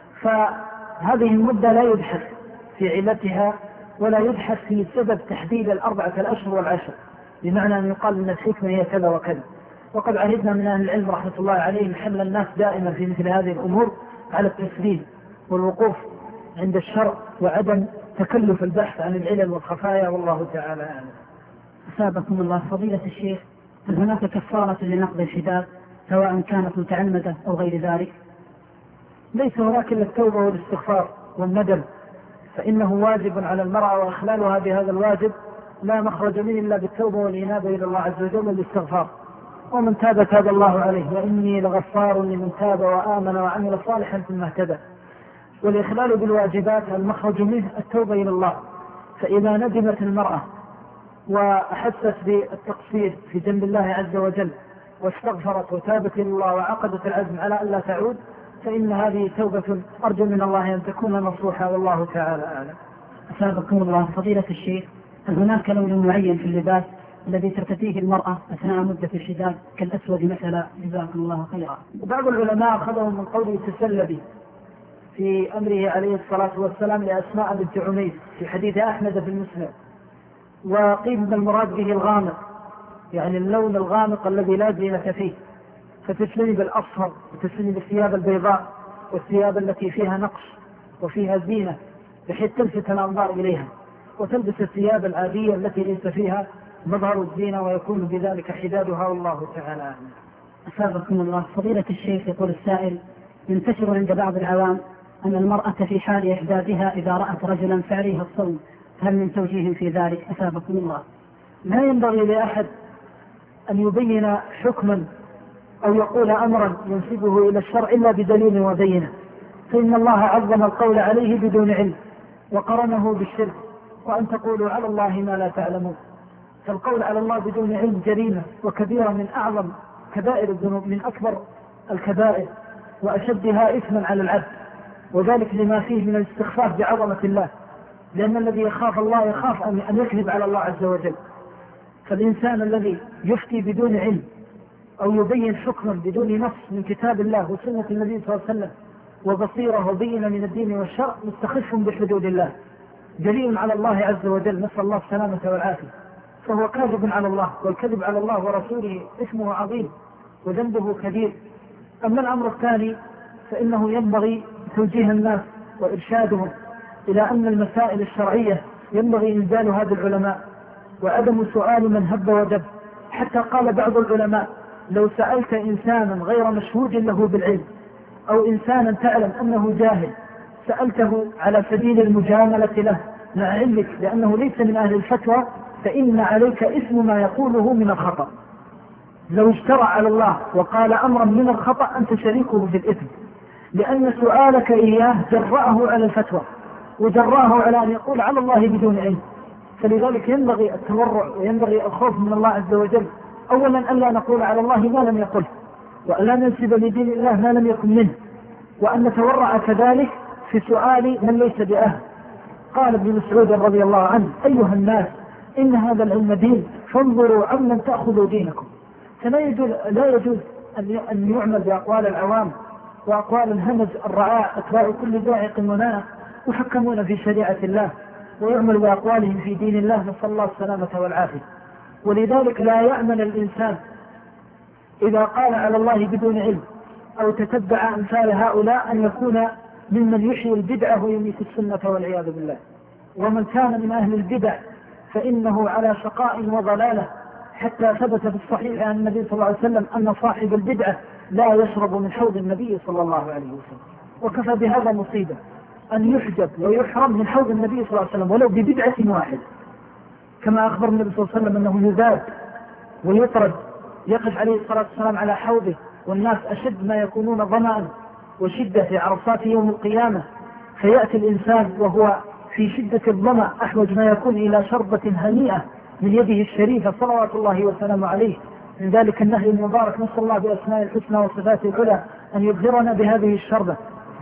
فهذه المدة لا يبحث في علتها ولا يبحث في سبب تحديد الأربعة الأشهر والعشر، بمعنى أن يقال أن الحكمة هي كذا وكذا. وقد عهدنا من أهل العلم رحمة الله عليهم حمل الناس دائما في مثل هذه الأمور على التسليم والوقوف عند الشرع وعدم تكلف البحث عن العلل والخفايا، والله تعالى أعلم. أثابكم الله. فضيلة الشيخ، هل هناك كفارة لنقض الحداد سواء كانت متعمدة أو غير ذلك؟ ليس هناك إلا التوبة والاستغفار والندم، فإنه واجب على المرأة، وإخلالها بهذا الواجب لا مخرج منه إلا بالتوبة والإنابة إلى الله عز وجل والاستغفار. ومن تاب تاب الله عليه، وإني لغفار لمن تاب وآمن وعمل صالحا ثم اهتدى. والإخلال بالواجبات المخرج منه التوبة إلى الله. فإذا ندمت المرأة وأحست بالتقصير في جنب الله عز وجل واستغفرت وتابت إلى الله وعقدت العزم على ألا تعود، فإن هذه توبة أرجو من الله أن تكون نصوحا، والله تعالى أعلم. أثابكم الله. فضيلة الشيخ، هل هناك لون معين في اللباس الذي ترتديه المرأة أثناء مدة الحداد كالأسود مثلا؟ جزاكم الله خيرا. بعض العلماء أخذوا من قوله تسلبي في أمره عليه الصلاة والسلام لأسماء بنت عميس في حديث أحمد في المسند، وقيل أن المراد به الغامق، يعني اللون الغامق الذي لا زينة فيه، فتسلمي بالأصفر وتسلمي بالثياب البيضاء والثياب التي فيها نقش وفيها زينة بحيث تلفت الأنظار إليها، وتلبس الثياب العادية التي ليس فيها مظهر الزينة ويكون بذلك حدادها، والله تعالى أعلم. أثابكم الله. فضيلة الشيخ، يقول السائل: ينتشر عند بعض العوام أن المرأة في حال إحدادها إذا رأت رجلا فعليها الصوم، هل من توجيه في ذلك؟ أثابكم الله. لا ينبغي لأحد أن يبين حكما أو يقول أمرا ينسبه إلى الشرع إلا بدليل وبينه، فإن الله عظم القول عليه بدون علم وقرنه بالشرك، وأن تقولوا على الله ما لا تعلمون. فالقول على الله بدون علم جريمة وكبيرة من أعظم كبائر الذنوب، من أكبر الكبائر وأشدها إثما على العبد، وذلك لما فيه من الاستخفاف بعظمة الله، لأن الذي يخاف الله يخاف أن يكذب على الله عز وجل. فالإنسان الذي يفتي بدون علم أو يبين حكما بدون نص من كتاب الله وسنة النبي صلى الله عليه وسلم وبصيره وبين من الدين والشرع مستخف بحدود الله، جريء على الله عز وجل، نسأل الله السلامة والعافية، فهو كاذب على الله، والكذب على الله ورسوله اسمه عظيم وذنبه كبير. أما الأمر الثاني فإنه ينبغي توجيه الناس وإرشادهم إلى أن المسائل الشرعية ينبغي إنزال هذا العلماء وعدم سؤال من هب ودب، حتى قال بعض العلماء: لو سألت إنسانا غير مشهود له بالعلم أو إنسانا تعلم أنه جاهل سألته على سبيل المجاملة له مع علمك لأنه ليس من أهل الفتوى، فإن عليك إثم ما يقوله من الخطأ. لو اجترأ على الله وقال أمرا من الخطأ أنت شريكه في الإثم، لأن سؤالك إياه جرأه على الفتوى وجرأه على أن يقول على الله بدون علم. فلذلك ينبغي التورع وينبغي الخوف من الله عز وجل، أولا أن لا نقول على الله ما لم يقل، وأن لا ننسب لدين الله ما لم يكن منه، وأن نتورع كذلك في سؤال من ليس بأهل. قال ابن مسعود رضي الله عنه: أيها الناس إن هذا العلم دين فانظروا عمن تأخذوا دينكم. فلا يجوز, لا يجوز أن يعمل بأقوال العوام وأقوال الهمج الرعاء أتباع كل ذاعق وناعق يحكمون في شريعة الله، ويعمل بأقوالهم في دين الله، نسأل الله السلامة والعافية. ولذلك لا يأمن الإنسان إذا قال على الله بدون علم أو تتبع أمثال هؤلاء أن يكون ممن يحيي البدعة ويميت السنة والعياذ بالله. ومن كان من أهل البدع فإنه على شقاء وضلالة، حتى ثبت في الصحيح عن النبي صلى الله عليه وسلم أن صاحب البدعة لا يشرب من حوض النبي صلى الله عليه وسلم. وكفى بهذا مصيبة أن يحجب ويحرم من حوض النبي صلى الله عليه وسلم ولو ببدعة واحد، كما أخبر النبي صلى الله عليه وسلم أنه يذاب ويطرد، يقف عليه الصلاة والسلام على حوضه والناس أشد ما يكونون ظمأ وشدة في عرصات يوم القيامة، فيأتي الإنسان وهو في شدة الظمأ أحوج ما يكون إلى شربة هنيئة من يده الشريفة صلوات الله وسلامه عليه. من ذلك النهي المبارك، نسأل الله بأسماء الحسنى وصفاته العلى أن يبذرنا بهذه الشربة.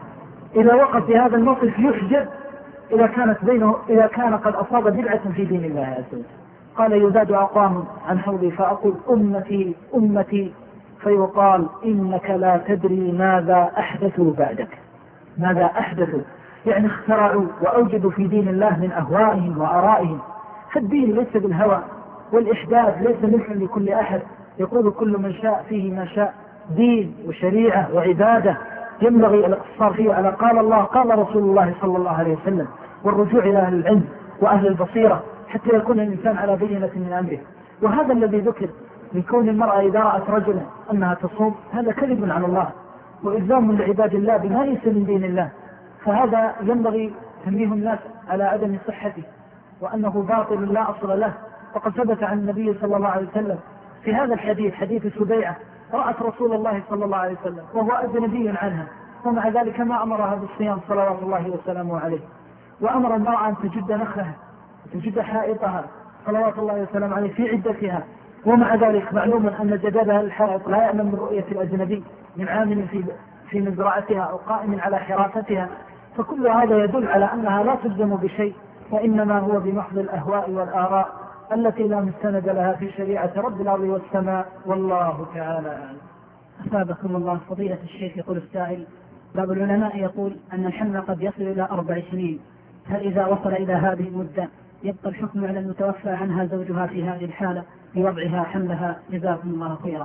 إذا وقف في هذا الموقف يحجب إذا كانت بينه إذا كان قد أصاب بدعة في دين الله عز وجل. قال: يزاد أقوام عن حوضي فأقول أمتي أمتي، فيقال: إنك لا تدري ماذا أحدثوا بعدك. ماذا أحدثوا يعني اخترعوا وأوجدوا في دين الله من أهوائهم وآرائهم. فالدين ليس بالهوى، والإحداث ليس ملكا لكل أحد، يقول كل من شاء فيه ما شاء. دين وشريعة وعبادة ينبغي الاقتصار فيه على قال الله قال رسول الله صلى الله عليه وسلم، والرجوع إلى أهل العلم وأهل البصيرة حتى يكون الإنسان على بينة من أمره. وهذا الذي ذكر من كون المرأة إذا رأت رجلا أنها تصوم هذا كذب على الله وإلزام لعباد الله بما ليس من دين الله، فهذا ينبغي تنبيه الناس على عدم صحته وأنه باطل لا أصل له. وقد ثبت عن النبي صلى الله عليه وسلم في هذا الحديث، حديث سبيعة، رأت رسول الله صلى الله عليه وسلم وهو أجنبي عنها، ومع ذلك ما أمرها بالصيام صلوات الله وسلامه عليه، وأمر المرأة أن تجد نخلها تجد حائطها صلوات الله وسلامه عليه في عدتها، ومع ذلك معلوم أن جدادها الحائط لا يأمن من رؤية الأجنبي من عامل في في مزرعتها أو قائم على حراستها. فكل هذا يدل على أنها لا تلزم بشيء، وإنما هو بمحض الأهواء والآراء التي لا مستند لها في شريعة رب الأرض والسماء، والله تعالى أعلم. أثابكم الله. فضيلة الشيخ يقول السائل: بعض العلماء يقول أن الحمل قد يصل إلى أربع سنين، هل إذا وصل إلى هذه المدة يبقى الحكم على المتوفى عنها زوجها في هذه الحالة بوضعها حملها؟ جزاكم الله خيرا.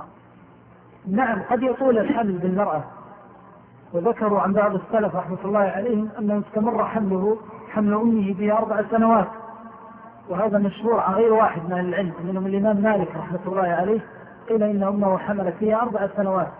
نعم، قد يطول الحمل بالمرأة، وذكروا عن بعض السلف رحمة الله عليهم أنه استمر حمله حمل أمه بها أربع سنوات، وهذا مشروع عن غير واحد من العلم، منهم الإمام مالك رحمة الله عليه قيل إن أمه حملت فيها أربع سنوات.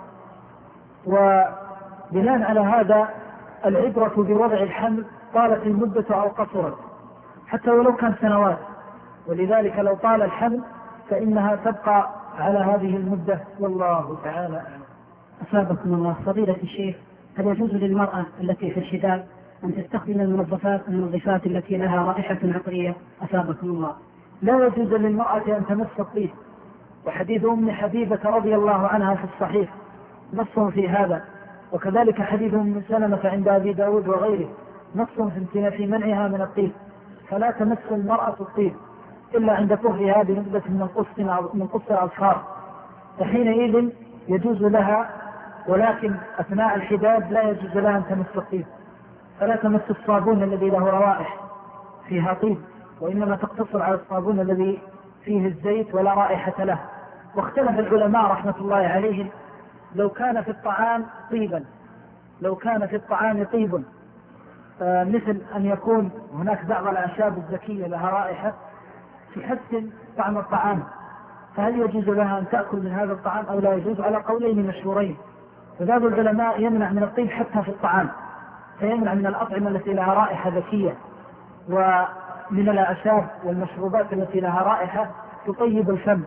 وبناء على هذا العبرة بوضع الحمل طالت المدة أو قصرت حتى ولو كان سنوات، ولذلك لو طال الحمل فإنها تبقى على هذه المدة، والله تعالى أعلم. أثابكم الله. فضيلة الشيخ، هل يجوز للمرأة التي في الشتاء أن تستخدم المنظفات المنظفات التي لها رائحة عطرية؟ أثابكم الله. لا يجوز للمرأة أن تمس الطيب، وحديث أم حبيبة رضي الله عنها في الصحيح نص في هذا، وكذلك حديث أم سلمة عند أبي داود وغيره نص في في منعها من الطيب، فلا تمس المرأة الطيب إلا عند كفرها بنسبة من قص الأظفار، فحينئذ يجوز لها، ولكن أثناء الحداد لا يجوز لها أن تمس الطيب، فلا تمس الصابون الذي له روائح فيها طيب، وإنما تقتصر على الصابون الذي فيه الزيت ولا رائحة له. واختلف العلماء رحمة الله عليهم لو كان في الطعام طيبا لو كان في الطعام طيب آه مثل أن يكون هناك بعض الأعشاب الزكية لها رائحة تحسن طعم الطعام، فهل يجوز لها أن تأكل من هذا الطعام أو لا يجوز؟ على قولين مشهورين. فبعض العلماء يمنع من الطيب حتى في الطعام، فيمنع من الأطعمة التي لها رائحة ذكية، من الأعشاب والمشروبات التي لها رائحة تطيب الفم.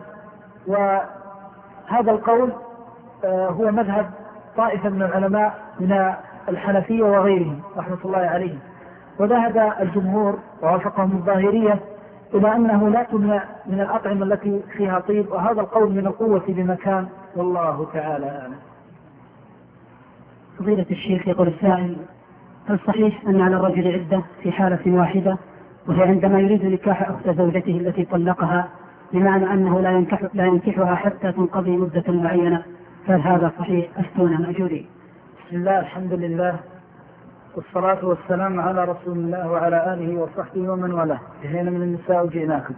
وهذا القول هو مذهب طائفة من العلماء من الحنفية وغيرهم رحمة الله عليهم. وذهب الجمهور ووافقهم الظاهرية إلى أنه لا تمنع من الأطعمة التي فيها طيب، وهذا القول من القوة بمكان، والله تعالى أعلم. فضيلة الشيخ، يقول السائل: هل صحيح أن على الرجل عدة في حالة واحدة، وهي عندما يريد نكاح أخت زوجته التي طلقها، بمعنى أنه لا ينكح لا ينكحها حتى تنقضي مدة معينة؟ فهل هذا صحيح؟ أفتونا مأجورين. بسم الله، الحمد لله، والصلاة والسلام على رسول الله وعلى آله وصحبه ومن والاه. انتهينا من النساء وجئناكم.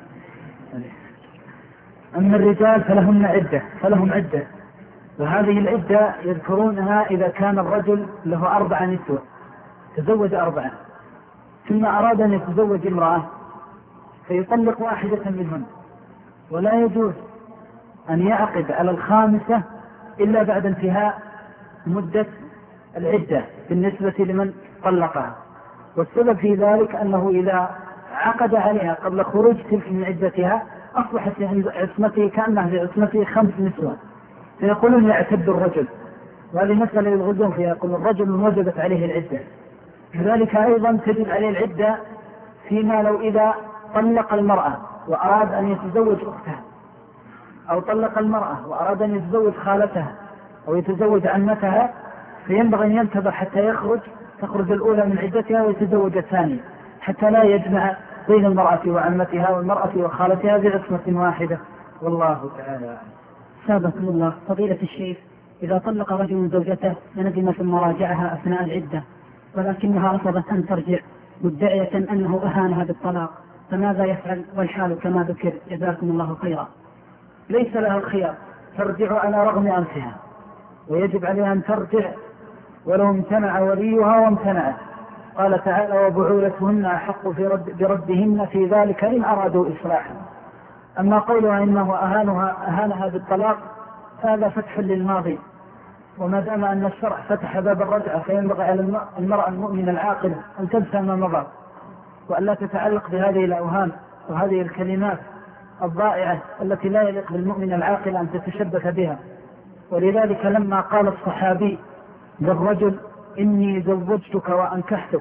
أما الرجال فلهم عدة فلهم عدة وهذه العدة يذكرونها إذا كان الرجل له أربع نسوة، تزوج أربعة، ثم أراد أن يتزوج امرأة فيطلق واحدة منهن، ولا يجوز أن يعقد على الخامسة إلا بعد انتهاء مدة العدة بالنسبة لمن طلقها. والسبب في ذلك أنه إذا عقد عليها قبل خروج تلك من عدتها أصبحت في عصمته كأنها في عصمته خمس نسوة، فيقولون يعتد الرجل، وهذه مسألة يلغزون فيها، يقول الرجل من وجبت عليه العدة. كذلك أيضا تجب عليه العدة فيما لو إذا طلق المرأة وأراد أن يتزوج أختها، أو طلق المرأة وأراد أن يتزوج خالتها أو يتزوج عمتها، فينبغي أن ينتظر حتى يخرج تخرج الأولى من عدتها ويتزوج الثانية، حتى لا يجمع بين المرأة وعمتها والمرأة وخالتها بعصمة واحدة، والله تعالى. سابقكم الله. فضيلة الشيخ، إذا طلق رجل زوجته وندم ثم راجعها أثناء العدة ولكنها رفضت أن ترجع مدعية أنه أهانها بالطلاق، فماذا يفعل والحال كما ذكر؟ جزاكم الله خيرا. ليس لها الخيار، ترجع على رغم أنفها، ويجب عليها أن ترجع ولو امتنع وليها وامتنعت. قال تعالى: وبعولتهن أحق في رد بردهن في ذلك إن أرادوا إصلاحا. أما قولها إنه أهانها, أهانها بالطلاق هذا فتح للماضي، وما دام أن الشرع فتح باب الرجعة فينبغي على المرأة المؤمنة العاقلة أن تنسى ما مضى، وأن لا تتعلق بهذه الأوهام وهذه الكلمات الضائعة التي لا يليق بالمؤمن العاقل أن تتشبث بها. ولذلك لما قال الصحابي للرجل: إني زوجتك وأنكحتك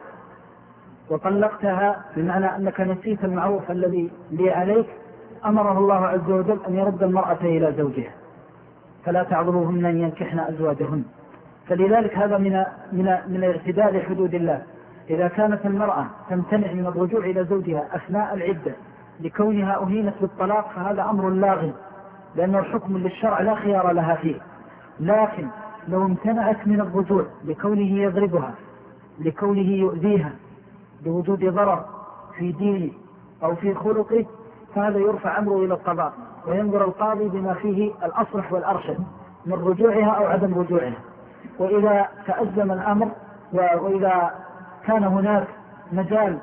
وطلقتها، بمعنى أنك نسيت المعروف الذي لي عليك، أمره الله عز وجل أن يرد المرأة إلى زوجها، فلا تعذروهن أن ينكحن أزواجهن. فلذلك هذا من من من الاعتداء لحدود الله. إذا كانت المرأة تمتنع من الرجوع إلى زوجها أثناء العدة لكونها أهينت بالطلاق فهذا أمر لاغ، لأنه حكم للشرع لا خيار لها فيه. لكن لو امتنعت من الرجوع لكونه يضربها، لكونه يؤذيها، لوجود ضرر في دينه أو في خلقه، فهذا يرفع أمره إلى القضاء، وينظر القاضي بما فيه الأصلح والأرشد من رجوعها أو عدم رجوعها. وإذا تأزم الأمر وإذا كان هناك مجال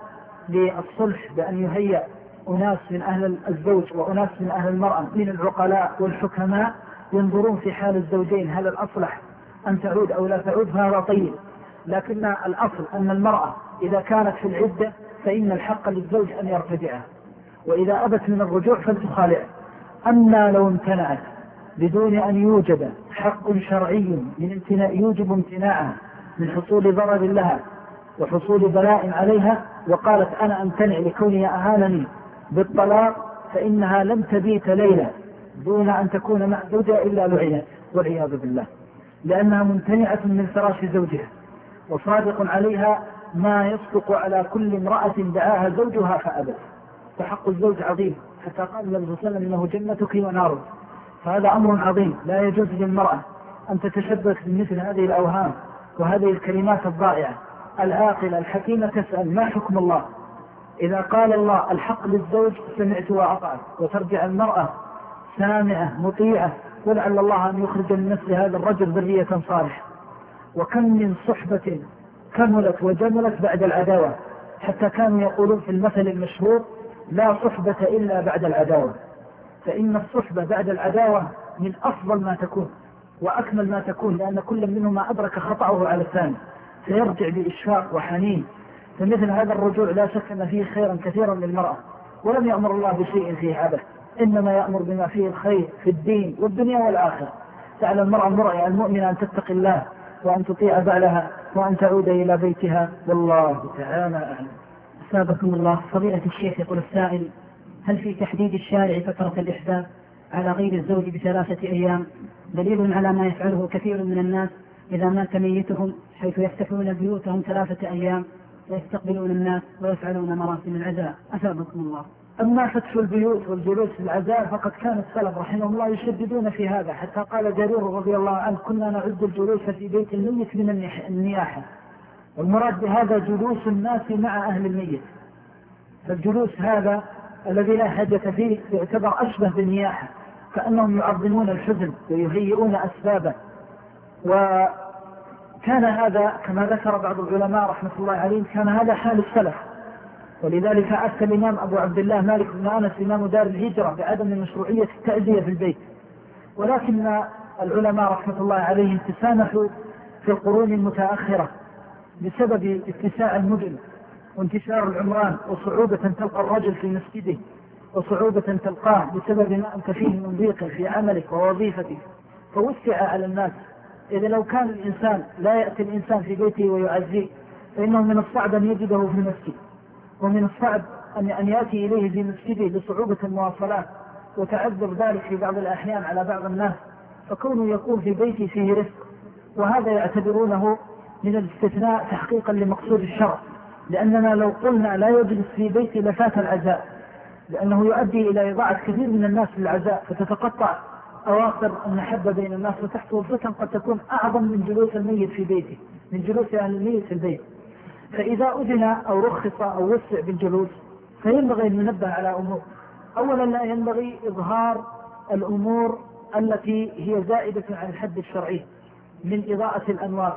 للصلح بأن يهيأ أناس من أهل الزوج وأناس من أهل المرأة من العقلاء والحكماء ينظرون في حال الزوجين هل الأصلح أن تعود أو لا تعود، فهذا طيب. لكن الأصل أن المرأة إذا كانت في العدة فإن الحق للزوج أن يرتدعها، وإذا أبت من الرجوع فلتخالعه. أما لو امتنعت بدون أن يوجد حق شرعي من امتناع يوجب امتناعها من حصول ضرر لها وحصول بلاء عليها، وقالت أنا أمتنع لكوني أهانني بالطلاق، فإنها لم تبيت ليلة دون أن تكون مع زوجها إلا لعنت والعياذ بالله، لأنها ممتنعة من فراش زوجها، وصادق عليها ما يصدق على كل امرأة دعاها زوجها فأبت. فحق الزوج عظيم، حتى قال النبي صلى الله عليه وسلم إنه جنتك ونارك. فهذا أمر عظيم، لا يجوز للمرأة أن تتشبث بمثل هذه الأوهام وهذه الكلمات الضائعة. العاقلة الحكيمة تسأل: ما حكم الله؟ إذا قال الله الحق للزوج سمعت وأطعت، وترجع المرأة سامعة مطيعة، ولعل الله أن يخرج من نسل هذا الرجل ذرية صالحة. وكم من صحبة كملت وجملت بعد العداوة، حتى كانوا يقولون في المثل المشهور: لا صحبة إلا بعد العداوة. فإن الصحبة بعد العداوة من أفضل ما تكون وأكمل ما تكون، لأن كل منهما أدرك خطأه على الثاني، فيرجع بإشفاق وحنين فمثل هذا الرجوع لا شك أن فيه خيرا كثيرا للمرأة، ولم يأمر الله بشيء فيه عبث، إنما يأمر بما فيه الخير في الدين والدنيا والآخرة. تعالى المرأة المرأة المؤمنة أن تتقي الله وأن تطيع بعلها وأن تعود إلى بيتها، والله تعالى أعلم. أثابكم الله. فضيلة الشيخ، يقول السائل: هل في تحديد الشارع فترة الإحداث على غير الزوج بثلاثة أيام دليل على ما يفعله كثير من الناس إذا مات ميتهم، حيث يفتحون بيوتهم ثلاثة أيام ويستقبلون الناس ويفعلون مراسم العزاء؟ أثابكم الله. أما فتح البيوت والجلوس في العزاء فقد كان السلف رحمه الله يشددون في هذا، حتى قال جرير رضي الله عنه: كنا نعد الجلوس في بيت الميت من النياحة، والمراد بهذا جلوس الناس مع أهل الميت. فالجلوس هذا الذي لا حاجة فيه يعتبر أشبه بالنياحة، كأنهم يعظمون الحزن ويهيئون أسبابه. وكان هذا كما ذكر بعض العلماء رحمة الله عليهم كان هذا حال السلف، ولذلك أفتى الإمام أبو عبد الله مالك بن أنس إمام دار الهجرة بعدم مشروعية التعزية في البيت. ولكن العلماء رحمة الله عليهم تسامحوا في القرون المتأخرة بسبب اتساع المدن وانتشار العمران وصعوبة تلقى الرجل في مسجده وصعوبة تلقاه بسبب ما أنت فيه من ضيق في عملك ووظيفتك، فوسع على الناس. إذا لو كان الإنسان لا يأتي الإنسان في بيته ويعزيه فإنه من الصعب أن يجده في المسجد، ومن الصعب أن يأتي إليه في مسجده لصعوبة المواصلات وتعذر ذلك في بعض الأحيان على بعض الناس، فكونه يكون في بيته فيه رزق. وهذا يعتبرونه من الاستثناء تحقيقا لمقصود الشرع، لأننا لو قلنا لا يجلس في بيته لفات العزاء، لأنه يؤدي إلى إضاعة كثير من الناس للعزاء، فتتقطع أواخر المحبة بين الناس وتحصل فتن قد تكون أعظم من جلوس الميت في بيته، من جلوس أهل الميت في البيت. فإذا أذن أو رخص أو وسع بالجلوس فينبغي أن ننبه على أمور. أولا لا ينبغي إظهار الأمور التي هي زائدة عن الحد الشرعي من إضاءة الأنوار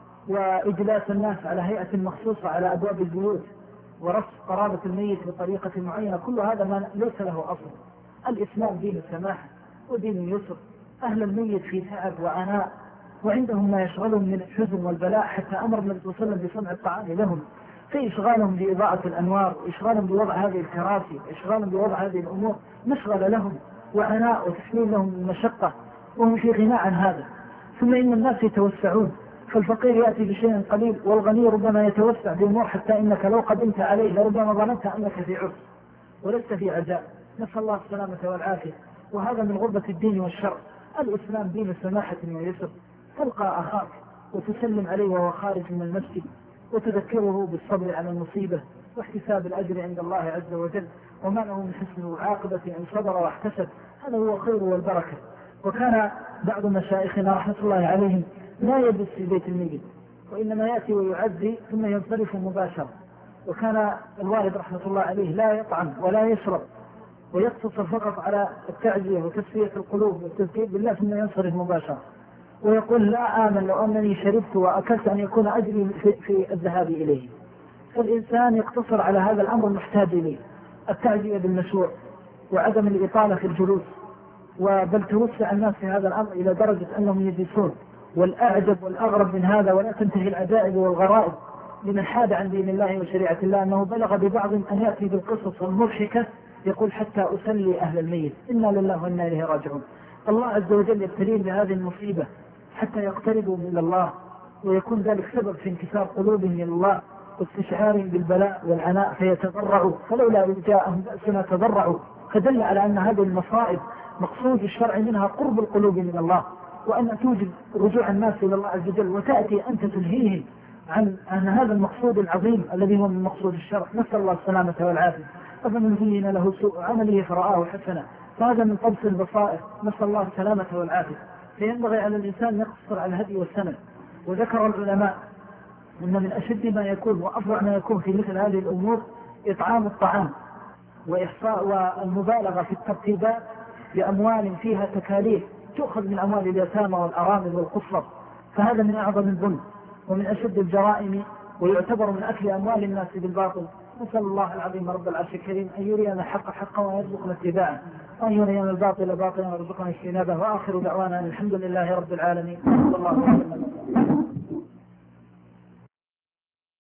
وإجلاس الناس على هيئة مخصوصة على أبواب البيوت ورص قرابة الميت بطريقة معينة، كل هذا ما ليس له أصل. الإسلام دين السماحة ودين يسر، أهل الميت في تعب وعناء وعندهم ما يشغلهم من الحزن والبلاء، حتى أمر النبي صلى الله عليه وسلم بصنع الطعام لهم، فإشغالهم بإضاءة الأنوار وإشغالهم بوضع هذه الكراسي وإشغالهم بوضع هذه الأمور مشغل لهم وعناء وتحميل لهم المشقة، وهم في غناء عن هذا. ثم إن الناس يتوسعون، فالفقير يأتي بشيء قليل والغني ربما يتوسع بأمور حتى إنك لو قدمت عليه لربما ظننت أنك في عرس ولست في عزاء، نسأل الله السلامة والعافية. وهذا من غربة الدين والشرع. الإسلام دين سماحة ويسر، تلقى أخاك وتسلم عليه وهو خارج من المسجد وتذكره بالصبر على المصيبة واحتساب الأجر عند الله عز وجل، وما له من حسن العاقبة إن صبر واحتسب، هذا هو الخير والبركة. وكان بعض مشايخنا رحمة الله عليهم لا يجلس في بيت الميت، وإنما يأتي ويعزي ثم ينصرف مباشرة. وكان الوالد رحمة الله عليه لا يطعم ولا يشرب ويقتصر فقط على التعزية وتسفية القلوب والتذكير بالله ثم ينصرف مباشرة، ويقول: لا آمن لو أنني شربت وأكلت أن يكون أجري في, في الذهاب إليه. فالإنسان يقتصر على هذا الأمر المحتاج إليه، التعزية بالمشروع وعدم الإطالة في الجلوس، وبل توسع الناس في هذا الأمر إلى درجة أنهم يجلسون. والأعجب والأغرب من هذا ولا تنتهي العجائب والغرائب لمن حاد عن دين الله وشريعة الله أنه بلغ ببعض أن يأتي بالقصص المضحكة يقول: حتى أسلي أهل الميت، إنا لله وإنا إليه راجعون. الله عز وجل يبتليهم بهذه المصيبة حتى يقتربوا من الله، ويكون ذلك سبب في انكسار قلوبهم من الله واستشعارهم بالبلاء والعناء فيتضرعوا، فلولا إذ جاءهم بأسنا تضرعوا. فدل على أن هذه المصائب مقصود الشرع منها قرب القلوب من الله، وأن توجد رجوع الناس إلى الله عز وجل، وتأتي أنت تنهيهم عن, عن هذا المقصود العظيم الذي هو من مقصود الشرع. نسأل الله السلامة والعافية. أفمن زين له سوء عمله فرآه حسنا، فهذا من طبس البصائر، نسأل الله السلامة والعافية. فينبغي على الإنسان يقتصر على الهدي والسنة. وذكر العلماء أن من أشد ما يكون وأفضل ما يكون في مثل هذه الأمور إطعام الطعام وإحصاء والمبالغة في الترتيبات بأموال فيها تكاليف تؤخذ من أموال اليتامى والأرامل والقصر، فهذا من أعظم الظلم ومن أشد الجرائم، ويعتبر من أكل أموال الناس بالباطل. نسأل الله العظيم رب العرش الكريم أن يرينا الحق حقا ويرزقنا اتباعه، وأن يرينا الباطل باطلا ويرزقنا اجتنابه. وآخر دعوانا الحمد لله رب العالمين. صلى الله عليه وسلم.